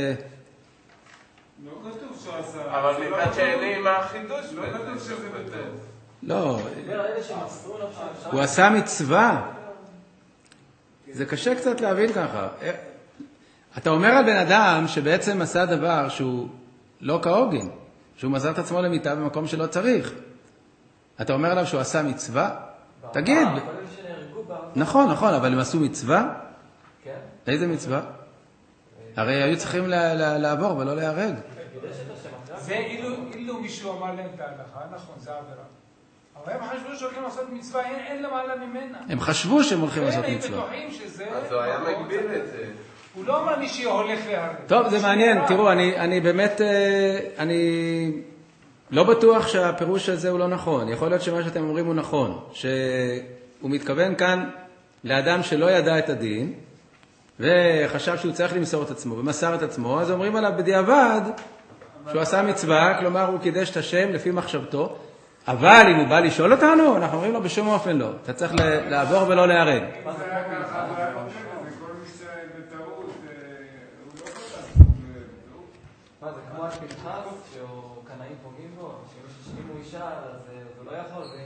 לא כתוב שהוא עשה... אבל מצד שני, מה החידוש? לא כתוב שזה בטוב. לא, הוא עשה מצווה. זה קשה קצת להבין ככה. אתה אומר על בן אדם שבעצם עשה דבר שהוא לא כהוגן, שהוא מסר את עצמו למיטה במקום שלא צריך. אתה אומר עליו שהוא עשה מצווה? תגיד. נכון, נכון, אבל הם עשו מצווה? כן. איזה מצווה? הרי היו צריכים לעבור ולא להיהרג. זה אילו מישהו אמר להם את ההלכה, נכון, זה עבירה. אבל הם חשבו שהולכים לעשות מצווה, אין למעלה ממנה. הם חשבו שהם הולכים לעשות מצווה. הם בטוחים שזה... אז הוא היה מגביל את זה. הוא לא אמר מי שהולך להרג. טוב, זה מעניין. תראו, אני באמת, אני לא בטוח שהפירוש הזה הוא לא נכון. יכול להיות שמה שאתם אומרים הוא נכון. שהוא מתכוון כאן לאדם שלא ידע את הדין, וחשב שהוא צריך למסור את עצמו, ומסר את עצמו, אז אומרים עליו בדיעבד שהוא עשה מצווה, כלומר הוא קידש את השם לפי מחשבתו, אבל אם הוא בא לשאול אותנו, אנחנו אומרים לו בשום אופן לא. אתה צריך לעבור ולא להיהרג. אם זה היה ככה, זה היה חושב את זה, כל מי שבטעות, הוא לא כל כך מה, זה כמו הפנחס, שקנאים פוגעים בו, שאם הוא אישה, אז הוא לא יכול, ואם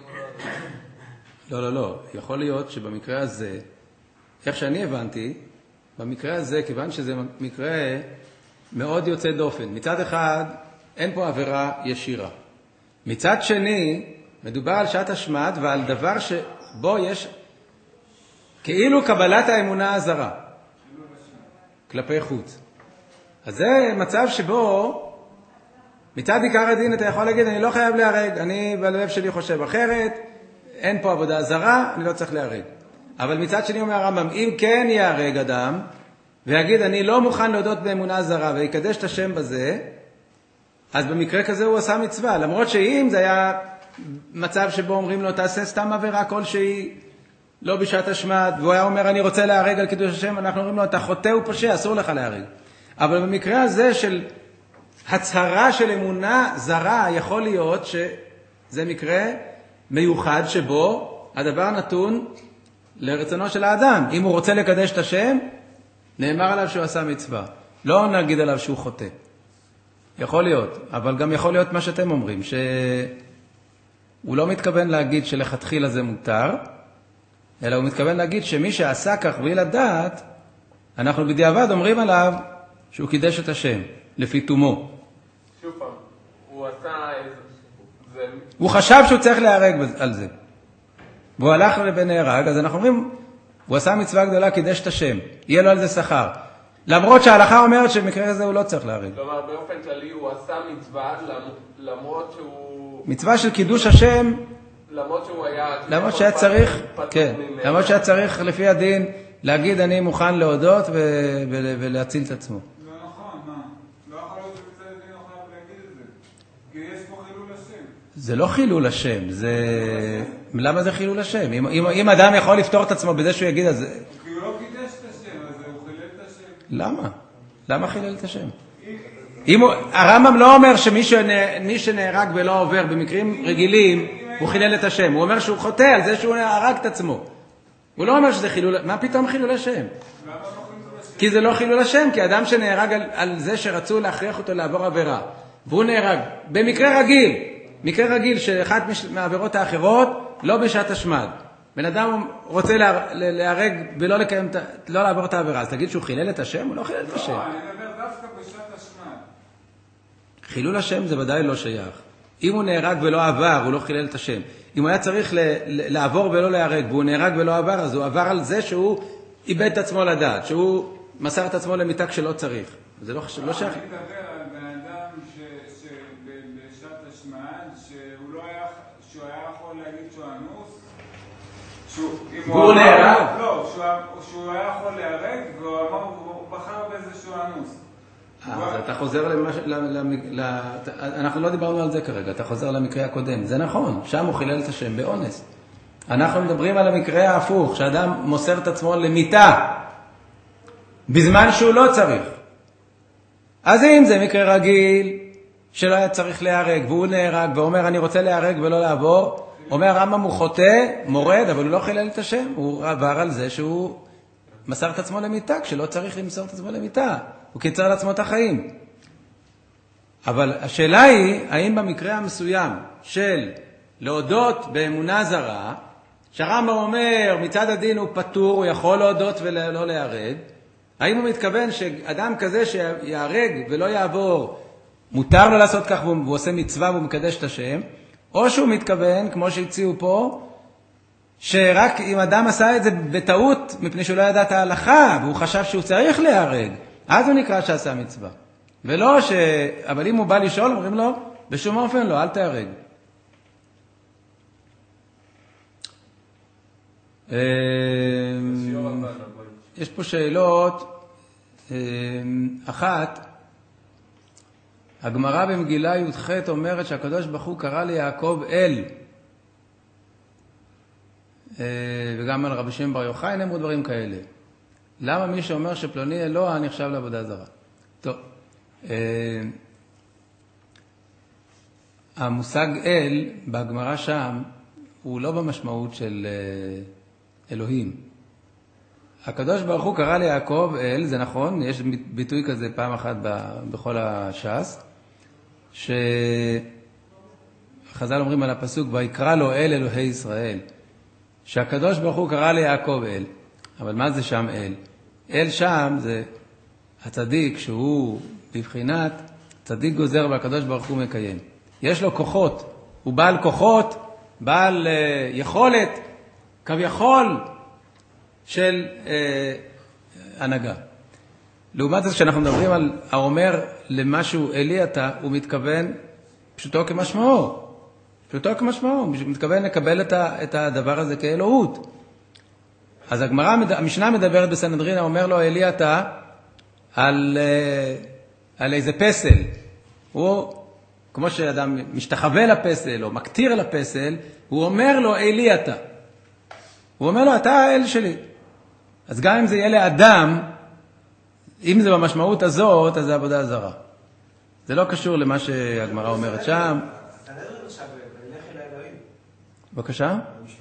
הוא לא... לא. יכול להיות שבמקרה הזה, איך שאני הבנתי, במקרה הזה, כיוון שזה מקרה מאוד יוצא דופן. מצד אחד, אין פה עבירה ישירה. מצד שני, מדובר על שעת השמד ועל דבר שבו יש כאילו קבלת האמונה הזרה כלפי חוץ. אז זה מצב שבו מצד עיקר הדין אתה יכול להגיד, אני לא חייב להיהרג, אני בלב שלי חושב אחרת, אין פה עבודה זרה, אני לא צריך להיהרג. אבל מצד שני אומר הרמב"ם, אם כן ייהרג אדם ויגיד אני לא מוכן להודות באמונה זרה ויקדש את השם בזה, אז במקרה כזה הוא עשה מצווה, למרות שאם זה היה מצב שבו אומרים לו תעשה סתם עבירה כלשהי, לא בשעת השמד, והוא היה אומר אני רוצה להיהרג על קידוש השם, אנחנו אומרים לו אתה חוטא ופושע, אסור לך להיהרג. אבל במקרה הזה של הצהרה של אמונה זרה, יכול להיות שזה מקרה מיוחד שבו הדבר נתון לרצונו של האדם. אם הוא רוצה לקדש את השם, נאמר עליו שהוא עשה מצווה. לא נגיד עליו שהוא חוטא. יכול להיות, אבל גם יכול להיות מה שאתם אומרים, שהוא לא מתכוון להגיד שלכתחילה זה מותר, אלא הוא מתכוון להגיד שמי שעשה כך בלי לדעת, אנחנו בדיעבד אומרים עליו שהוא קידש את השם, לפי תומו. שוב פעם, הוא עשה איזה... הוא חשב שהוא צריך להיהרג על זה. והוא הלך ונהרג, אז אנחנו אומרים, הוא עשה מצווה גדולה, קידש את השם, יהיה לו על זה שכר. למרות שההלכה אומרת שבמקרה הזה הוא לא צריך להיהרג. כלומר, באופן כללי הוא עשה מצווה למרות שהוא... מצווה של קידוש השם, למרות שהוא היה... למרות שהיה צריך, כן, למרות שהיה צריך לפי הדין להגיד אני מוכן להודות ולהציל את עצמו. לא נכון, מה? לא יכול להיות שבצד הדין לא חייב להגיד את זה. כי יש פה חילול השם. זה לא חילול השם, זה... למה זה חילול השם? אם אדם יכול לפתור את עצמו בזה שהוא יגיד, אז... כי הוא לא קידש את השם, אז הוא חילל את השם. למה? למה חילל את השם? הרמב"ם לא אומר שמי שנהרג ולא עובר במקרים רגילים, הוא חילל את השם. הוא אומר שהוא חוטא על זה שהוא הרג את עצמו. הוא לא אומר שזה חילול... מה פתאום חילול השם? כי זה לא חילול השם, כי אדם שנהרג על זה שרצו להכריח אותו לעבור עבירה, והוא נהרג במקרה רגיל, מקרה רגיל שאחת מהעבירות האחרות לא בשעת השמד. בן אדם רוצה להרג ולא לקיים, לא לעבור את העבירה, אז תגיד שהוא חילל את השם? הוא לא חילל את השם. לא, אני מדבר דווקא בשעת השמד. חילול השם זה ודאי לא שייך. אם הוא נהרג ולא עבר, הוא לא חילל את השם. אם הוא היה צריך לעבור ולא להרג, והוא נהרג ולא עבר, אז הוא עבר על זה שהוא איבד את עצמו לדעת, שהוא מסר את עצמו למיטה כשלא צריך. זה לא שייך. אני מדבר על בן אדם שבשעת השמד, שהוא היה יכול להגיד שהוא אנוס, והוא נהרג? לא, שהוא היה יכול להרג, והוא בחר באיזה שהוא אנוס. אז אתה חוזר אנחנו לא דיברנו על זה כרגע, אתה חוזר למקרה הקודם. זה נכון, שם הוא חילל את השם באונס. אנחנו מדברים על המקרה ההפוך, שאדם מוסר את עצמו למיטה, בזמן שהוא לא צריך. אז אם זה מקרה רגיל, שלא היה צריך להיהרג, והוא נהרג, ואומר אני רוצה להיהרג ולא לעבור, אומר הרמב"ם הוא חוטא, מורד, אבל הוא לא חילל את השם. הוא עבר על זה שהוא מסר את עצמו למיטה, כשלא צריך למסור את עצמו למיטה. הוא קיצר לעצמו את החיים. אבל השאלה היא, האם במקרה המסוים של להודות באמונה זרה, שהרמב"ם אומר, מצד הדין הוא פטור, הוא יכול להודות ולא להיהרג, האם הוא מתכוון שאדם כזה שיהרג ולא יעבור, מותר לו לעשות כך והוא עושה מצווה והוא מקדש את השם, או שהוא מתכוון, כמו שהציעו פה, שרק אם אדם עשה את זה בטעות, מפני שהוא לא ידע את ההלכה, והוא חשב שהוא צריך להיהרג, אז הוא נקרא שעשה מצווה. ולא אבל אם הוא בא לשאול, אומרים לו, בשום אופן לא, אל תהרג. יש פה שאלות. אחת, הגמרא במגילה י"ח אומרת שהקדוש ברוך הוא קרא ליעקב אל, וגם על רבי שמעון בר יוחאי נאמרו דברים כאלה. למה מי שאומר שפלוני אלוה נחשב לעבודה זרה? טוב, המושג אל בגמרא שם הוא לא במשמעות של אלוהים. הקדוש ברוך הוא קרא ליעקב אל, זה נכון, יש ביטוי כזה פעם אחת בכל הש"ס, שחז"ל אומרים על הפסוק, ויקרא לו אל אלוהי ישראל, שהקדוש ברוך הוא קרא ליעקב אל. אבל מה זה שם אל? אל שם זה הצדיק שהוא בבחינת צדיק גוזר והקדוש ברוך הוא מקיים. יש לו כוחות, הוא בעל כוחות, בעל יכולת, כביכול של הנהגה. לעומת זה כשאנחנו מדברים על האומר למשהו אלי אתה, הוא מתכוון פשוטו כמשמעו. פשוטו כמשמעו, הוא מתכוון לקבל את הדבר הזה כאלוהות. אז המשנה מדברת בסנהדרין, אומר לו אלי אתה על איזה פסל. הוא, כמו שאדם משתחווה לפסל או מקטיר לפסל, הוא אומר לו אלי אתה. הוא אומר לו אתה האל שלי. אז גם אם זה יהיה לאדם, אם זה במשמעות הזאת, אז זה עבודה זרה. זה לא קשור למה שהגמרא אומרת שם. בבקשה?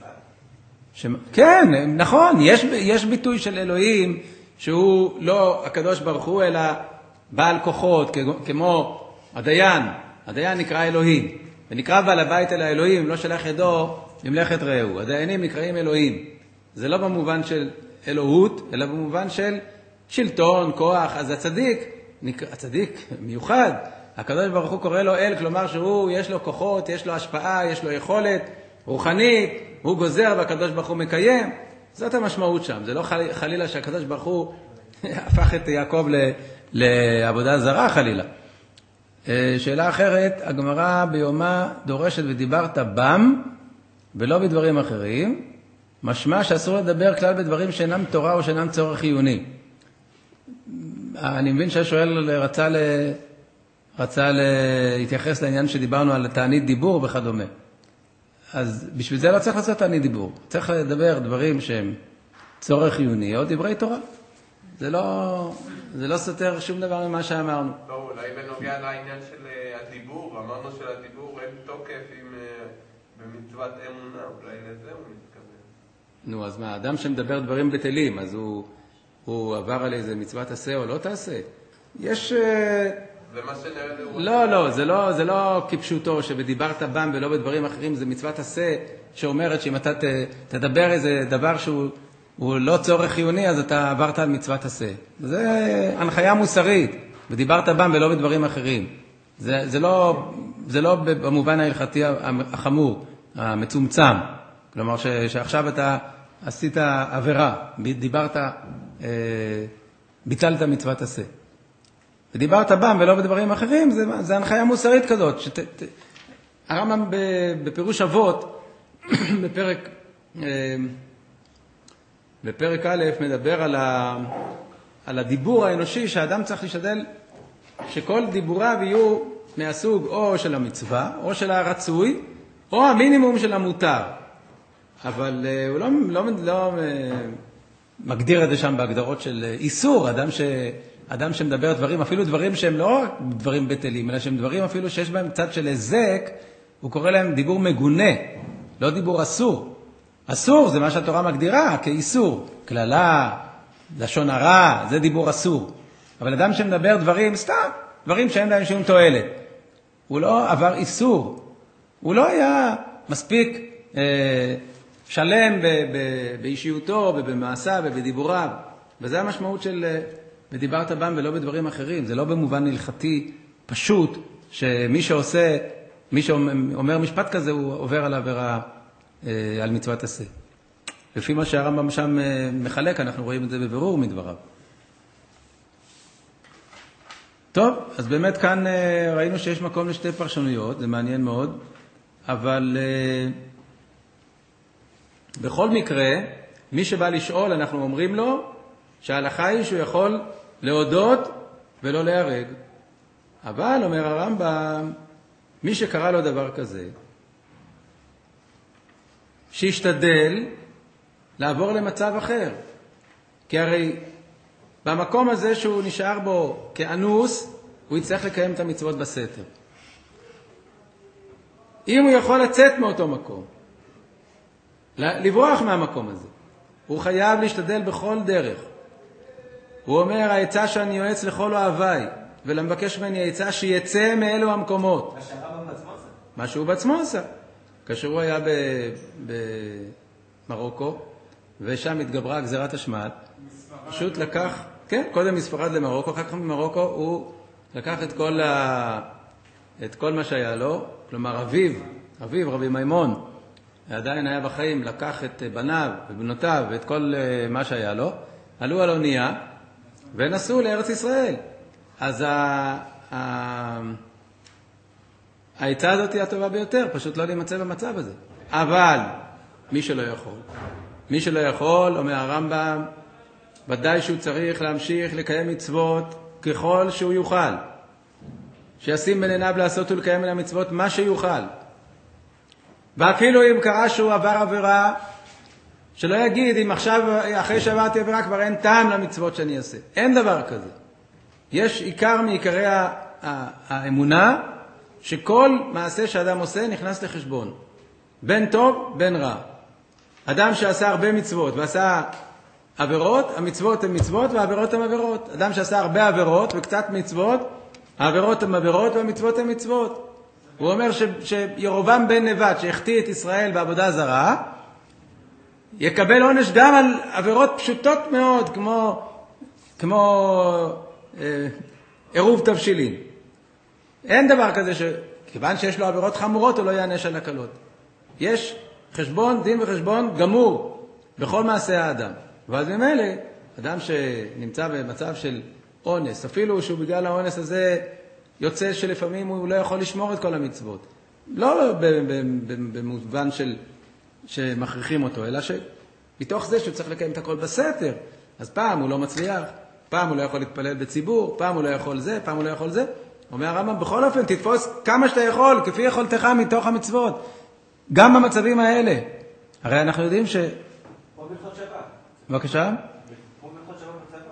כן, נכון, יש ביטוי של אלוהים שהוא לא הקדוש ברוך הוא, אלא בעל כוחות, כמו הדיין. הדיין נקרא אלוהים, ונקרא בעל הבית אל האלוהים, לא שלח ידו ממלאכת רעהו. הדיינים נקראים אלוהים. זה לא במובן של אלוהות, אלא במובן של שלטון, כוח. אז הצדיק מיוחד, הקדוש ברוך הוא קורא לו אל, כלומר שהוא יש לו כוחות, יש לו השפעה, יש לו יכולת רוחנית, הוא גוזר והקדוש ברוך הוא מקיים. זאת המשמעות שם. זה לא חלילה שהקדוש ברוך הוא הפך את יעקב לעבודה זרה חלילה. שאלה אחרת, הגמרא ביומה דורשת ודיברת בם ולא בדברים אחרים, משמע שאסור לדבר כלל בדברים שאינם תורה או שאינם צורך חיוני. אני מבין שהשואל רצה להתייחס לעניין שדיברנו על תענית דיבור וכדומה. אז בשביל זה לא צריך לעשות תענית דיבור. צריך לדבר דברים שהם צורך חיוני או דברי תורה. זה לא סותר שום דבר ממה שאמרנו. לא, אולי בנוגע לעניין של הדיבור, אמרנו שלדיבור אין תוקף עם במצוות אמונה, אולי לזה הוא מתכוון. נו, אז מה, אדם שמדבר דברים בטלים, אז הוא עבר על איזה מצוות עשה או לא תעשה? יש... זה מה שנראה לי... לא, זה לא כפשוטו שבדיברת בם ולא בדברים אחרים, זה מצוות עשה שאומרת שאם אתה תדבר איזה דבר שהוא לא צורך חיוני, אז אתה עברת על מצוות עשה. זה הנחיה מוסרית, ודיברת בם ולא בדברים אחרים. זה לא במובן ההלכתי החמור, המצומצם. כלומר שעכשיו אתה עשית עבירה, דיברת, ביטלת מצוות עשה. ודיברת בם ולא בדברים אחרים, זה הנחיה מוסרית כזאת. הרמב"ם בפירוש אבות, בפרק א' מדבר על הדיבור האנושי, שהאדם צריך לשתדל שכל דיבוריו יהיו מהסוג או של המצווה, או של הרצוי, או המינימום של המותר. אבל הוא לא מגדיר את זה שם בהגדרות של איסור. אדם שמדבר דברים, אפילו דברים שהם לא דברים בטלים, אלא שהם דברים אפילו שיש בהם קצת של הזק, הוא קורא להם דיבור מגונה, לא דיבור אסור. אסור זה מה שהתורה מגדירה כאיסור. כללה, לשון הרע, זה דיבור אסור. אבל אדם שמדבר דברים, סתם, דברים שאין להם שום תועלת. הוא לא עבר איסור. הוא לא היה מספיק שלם באישיותו ובמעשה ובדיבוריו. וזה המשמעות של ודיברת בם ולא בדברים אחרים. זה לא במובן הלכתי פשוט שמי שאומר משפט כזה, הוא עובר על עבירה על מצוות עשה. לפי מה שהרמב"ם שם מחלק, אנחנו רואים את זה בבירור מדבריו. טוב, אז באמת כאן ראינו שיש מקום לשתי פרשנויות, זה מעניין מאוד, אבל בכל מקרה, מי שבא לשאול, אנחנו אומרים לו שההלכה היא שהוא יכול להודות ולא להיהרג. אבל, אומר הרמב"ם, מי שקרא לו דבר כזה, שישתדל לעבור למצב אחר. כי הרי במקום הזה שהוא נשאר בו כאנוס, הוא יצטרך לקיים את המצוות בסתר. אם הוא יכול לצאת מאותו מקום, לברוח מהמקום הזה, הוא חייב להשתדל בכל דרך. הוא אומר, העצה שאני יועץ לכל אוהביי, ולמבקש ממני העצה שיצא מאלו המקומות. מה שהרמב"ם בעצמו עשה. מה שהוא בעצמו עשה. כאשר הוא היה במרוקו, ושם התגברה גזירת השמד, פשוט לקח, כן, קודם מספרד למרוקו, אחר כך ממרוקו הוא לקח את כל מה שהיה לו, כלומר אביו, רבי מימון, עדיין היה בחיים, לקח את בניו ובנותיו ואת כל מה שהיה לו, עלו על אונייה ונסעו לארץ ישראל. אז העצה הזאת היא הטובה ביותר, פשוט לא להימצא במצב הזה. אבל מי שלא יכול, אומר הרמב"ם, ודאי שהוא צריך להמשיך לקיים מצוות ככל שהוא יוכל. שישים בין עיניו לעשות ולקיים מן המצוות מה שיוכל. ואפילו אם קרה שהוא עבר עבירה, שלא יגיד אם עכשיו אחרי שעברתי עבירה כבר אין טעם למצוות שאני אעשה. אין דבר כזה. יש עיקר מעיקרי האמונה, שכל מעשה שאדם עושה נכנס לחשבון. בין טוב, בין רע. אדם שעשה הרבה מצוות ועשה עבירות, המצוות הן מצוות והעבירות הן עבירות. אדם שעשה הרבה עבירות וקצת מצוות, העבירות הן עבירות והמצוות הן מצוות. הוא אומר שירובעם בן נבט שהחטיא את ישראל בעבודה זרה, יקבל עונש גם על עבירות פשוטות מאוד, כמו עירוב תבשילין. אין דבר כזה כיוון שיש לו עבירות חמורות הוא לא יענש על הקלות. יש חשבון, דין וחשבון גמור בכל מעשה האדם. ואז ממילא, אדם שנמצא במצב של אונס, אפילו שהוא בגלל האונס הזה יוצא שלפעמים הוא לא יכול לשמור את כל המצוות. לא במובן שמכריחים אותו, אלא שמתוך זה שהוא צריך לקיים את הכל בסתר. אז פעם הוא לא מצליח, פעם הוא לא יכול להתפלל בציבור, פעם הוא לא יכול זה, פעם הוא לא יכול זה. אומר הרמב"ם, בכל אופן תתפוס כמה שאתה יכול, כפי יכולתך מתוך המצוות. גם במצבים האלה. הרי אנחנו יודעים ש... כמו בהלכות שבת. בבקשה? כמו בהלכות שבת בצבא.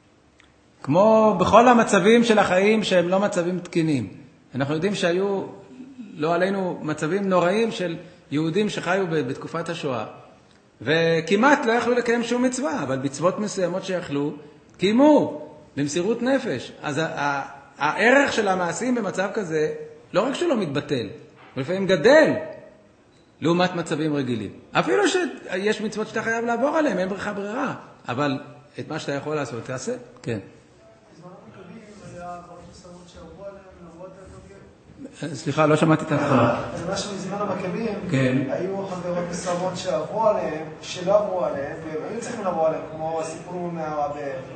כמו בכל המצבים של החיים שהם לא מצבים תקינים. אנחנו יודעים שהיו, לא עלינו, מצבים נוראים של יהודים שחיו בתקופת השואה, וכמעט לא יכלו לקיים שום מצווה, אבל מצוות מסוימות שיכלו, קיימו במסירות נפש. אז הערך של המעשים במצב כזה, לא רק שלא מתבטל, הוא לפעמים גדל לעומת מצבים רגילים. אפילו שיש מצוות שאתה חייב לעבור עליהם, אין ברירה, אבל את מה שאתה יכול לעשות, תעשה. כן. בזמן המקבילים היה חברות מסוימות שעברו עליהם למרות הפוגעים. סליחה, לא שמעתי את ההתחלה. זה מה שבזמן המקבילים, כן. היו חברות מסוימות שעברו עליהם, שלא עברו עליהם, והם היו צריכים לעבור עליהם, כמו הסיפור מהרב,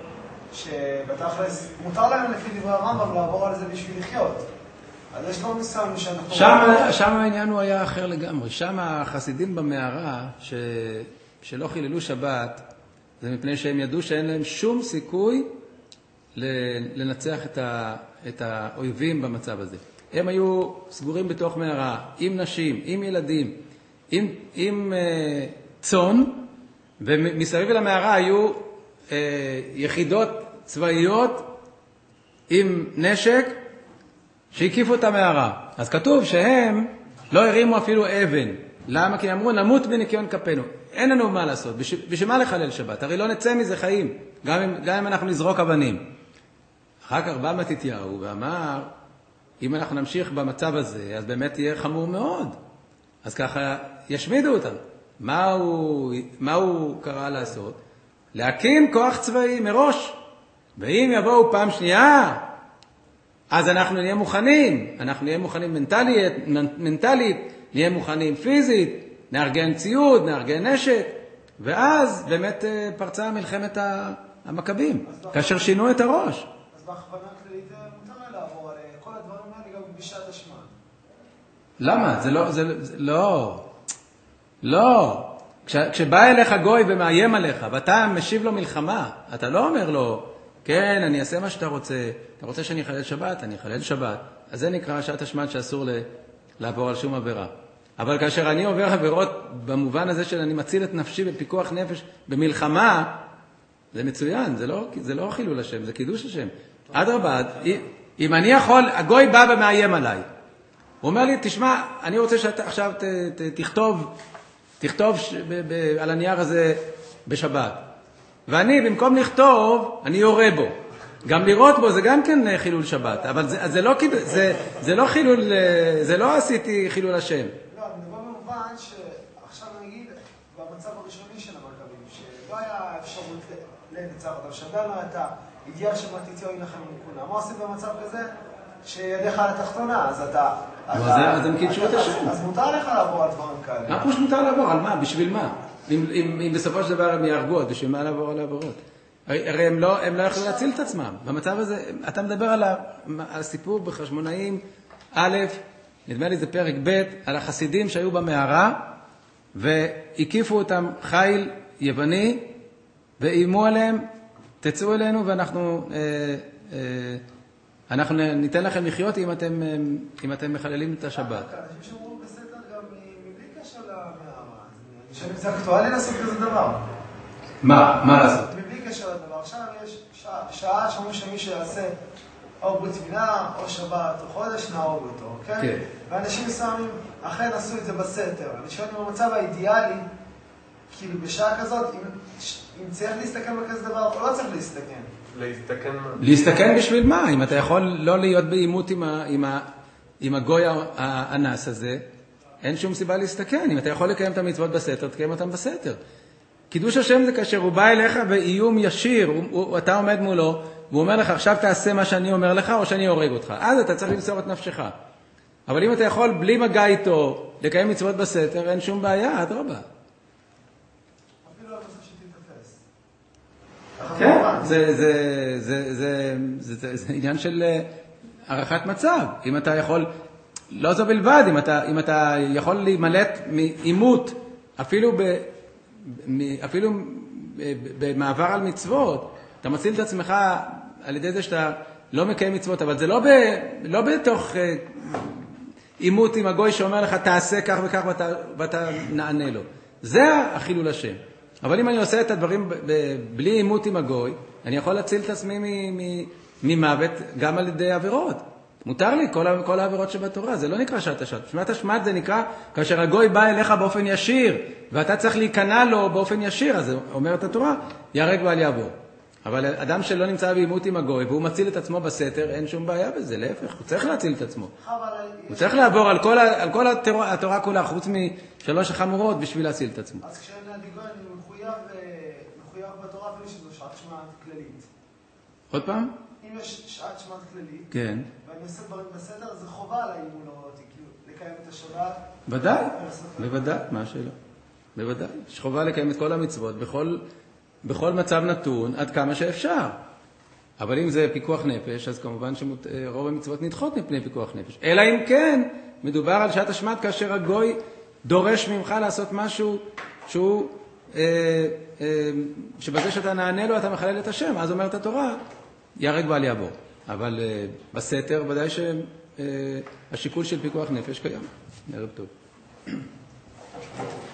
שבתכלס מותר להם לפי דברי הרמב"ם לעבור על זה בשביל לחיות. אז יש לנו ניסיון שאנחנו... שם העניין הוא היה אחר לגמרי. שם החסידים במערה שלא חיללו שבת, זה מפני שהם ידעו שאין להם שום סיכוי לנצח את האויבים במצב הזה. הם היו סגורים בתוך מערה, עם נשים, עם ילדים, עם צאן, ומסביב למערה היו יחידות צבאיות עם נשק שהקיפו את המערה. אז כתוב שהם לא הרימו אפילו אבן. למה? כי אמרו, נמות בניקיון כפינו. אין לנו מה לעשות. בשביל מה לחלל שבת? הרי לא נצא מזה חיים, גם אם אנחנו נזרוק אבנים. אחר כך בא מתתיהו ואמר, אם אנחנו נמשיך במצב הזה, אז באמת יהיה חמור מאוד. אז ככה ישמידו אותם. מה הוא קרא לעשות? להקים כוח צבאי מראש. ואם יבואו פעם שנייה, אז אנחנו נהיה מוכנים מנטלית, נהיה מוכנים פיזית, נארגן ציוד, נארגן נשק, ואז באמת פרצה מלחמת המכבים, כאשר שינו את הראש. אז בהכוונה כללית מותר לעבור על כל הדברים האלה גם בשעת השמד. למה? לא. כשבא אליך גוי ומאיים עליך, ואתה משיב לו מלחמה, אתה לא אומר לו, כן, אני אעשה מה שאתה רוצה, אתה רוצה שאני אחלל שבת, אני אחלל שבת. אז זה נקרא שעת השמד שאסור לעבור על שום עבירה. אבל כאשר אני עובר עבירות במובן הזה שאני מציל את נפשי בפיקוח נפש, במלחמה, זה מצוין, זה לא חילול השם, זה קידוש השם. אדרבה, אם אני יכול, הגוי בא ומאיים עליי. הוא אומר לי, תשמע, אני רוצה שאתה עכשיו תכתוב על הנייר הזה בשבת. ואני, במקום לכתוב, אני יורה בו. גם לראות בו זה גם כן חילול שבת, אבל זה לא חילול, זה לא עשיתי חילול השם. לא, אני מדבר במובן שעכשיו נגיד, במצב הראשוני של המכבים, שלא היה אפשרות לנצח אותם, שעדיין לא הייתה הגיעה שמתיתיהו ינחם מכולם. מה עושים במצב כזה? שידיך על התחתונה, אז אתה... אז הם קידשו את השם. אז מותר לך לעבור על דברים כאלה. מה פשוט מותר לעבור? על מה? בשביל מה? אם בסופו של דבר הם יהרגו, אז בשביל מה לעבור על העברות? הרי הם לא יכלו להציל את עצמם. במצב הזה, אתה מדבר על הסיפור בחשמונאים, א', נדמה לי זה פרק ב', על החסידים שהיו במערה, והקיפו אותם חיל יווני, ואיימו עליהם, תצאו אלינו ואנחנו ניתן לכם לחיות אם אתם מחללים את השבת. אנשים שאומרו בסתר גם מבלי קשר למערה. אני חושב שזה אקטואלי לעשות כזה דבר. מה לעשות? מבלי קשר לדבר. עכשיו יש שעה שאומרים שמישהו יעשה או ברית מילה, או שבת, או חודש, נהרוג אותו, כן? כן. ואנשים מסוימים אכן עשו את זה בסתר. אני שואל אם המצב האידיאלי, כאילו בשעה כזאת, אם צריך להסתכל בכזה דבר, או לא צריך להסתכן. להסתכן מה? להסתכן בשביל מה? אם אתה יכול לא להיות בעימות עם הגוי האנס הזה, אין שום סיבה להסתכן. אם אתה יכול לקיים את המצוות בסתר, תקיים אותם בסתר. קידוש השם זה כאשר הוא בא אליך באיום ישיר, אתה עומד מולו, והוא אומר לך, עכשיו תעשה מה שאני אומר לך, או שאני הורג אותך. אז אתה צריך למסור את נפשך. אבל אם אתה יכול בלי מגע איתו, לקיים מצוות בסתר, אין שום בעיה, אדרבה. אפילו לא צריך שתתפס. כן, זה עניין של ערכת מצב. אם אתה יכול, לא זו בלבד, אם אתה יכול להימלט מעימות, אפילו במעבר על מצוות, אתה מציל את עצמך על ידי זה שאתה לא מקיים מצוות, אבל זה לא בתוך עימות עם הגוי שאומר לך, תעשה כך וכך ואתה נענה לו. זה החילול השם. אבל אם אני עושה את הדברים בלי עימות עם הגוי, אני יכול להציל את עצמי ממוות גם על ידי עבירות. מותר לי כל העבירות שבתורה, זה לא נקרא שעת השמד. שעת השמד זה נקרא כאשר הגוי בא אליך באופן ישיר, ואתה צריך להיכנע לו באופן ישיר, אז אומרת התורה, יהרג ואל יעבור. אבל אדם שלא נמצא בעימות עם הגוי, והוא מציל את עצמו בסתר, אין שום בעיה בזה, להפך, הוא צריך להציל את עצמו. הוא צריך לעבור על כל התורה כולה, חוץ משלוש החמורות, בשביל להציל את עצמו. אז כשאני הגוי, אני מחויב בתורה, אפילו שזו שעת שמד כללית. עוד פעם? אם יש שעת שמד כללית, כן. ואני עושה דברים בסדר, זה חובה עליי אם הוא לא אותי, כאילו, לקיים את השבת. בוודאי, מה השאלה? בוודאי, יש חובה לקיים את כל המצוות בכל מצב נתון עד כמה שאפשר. אבל אם זה פיקוח נפש, אז כמובן שרוב המצוות נדחות מפני פיקוח נפש. אלא אם כן, מדובר על שעת השמד כאשר הגוי דורש ממך לעשות משהו שהוא, שבזה שאתה נענה לו אתה מחלל את השם, אז אומרת התורה, יהרג ואל יעבור. אבל בסתר ודאי שהשיקול של פיקוח נפש קיים. ערב טוב.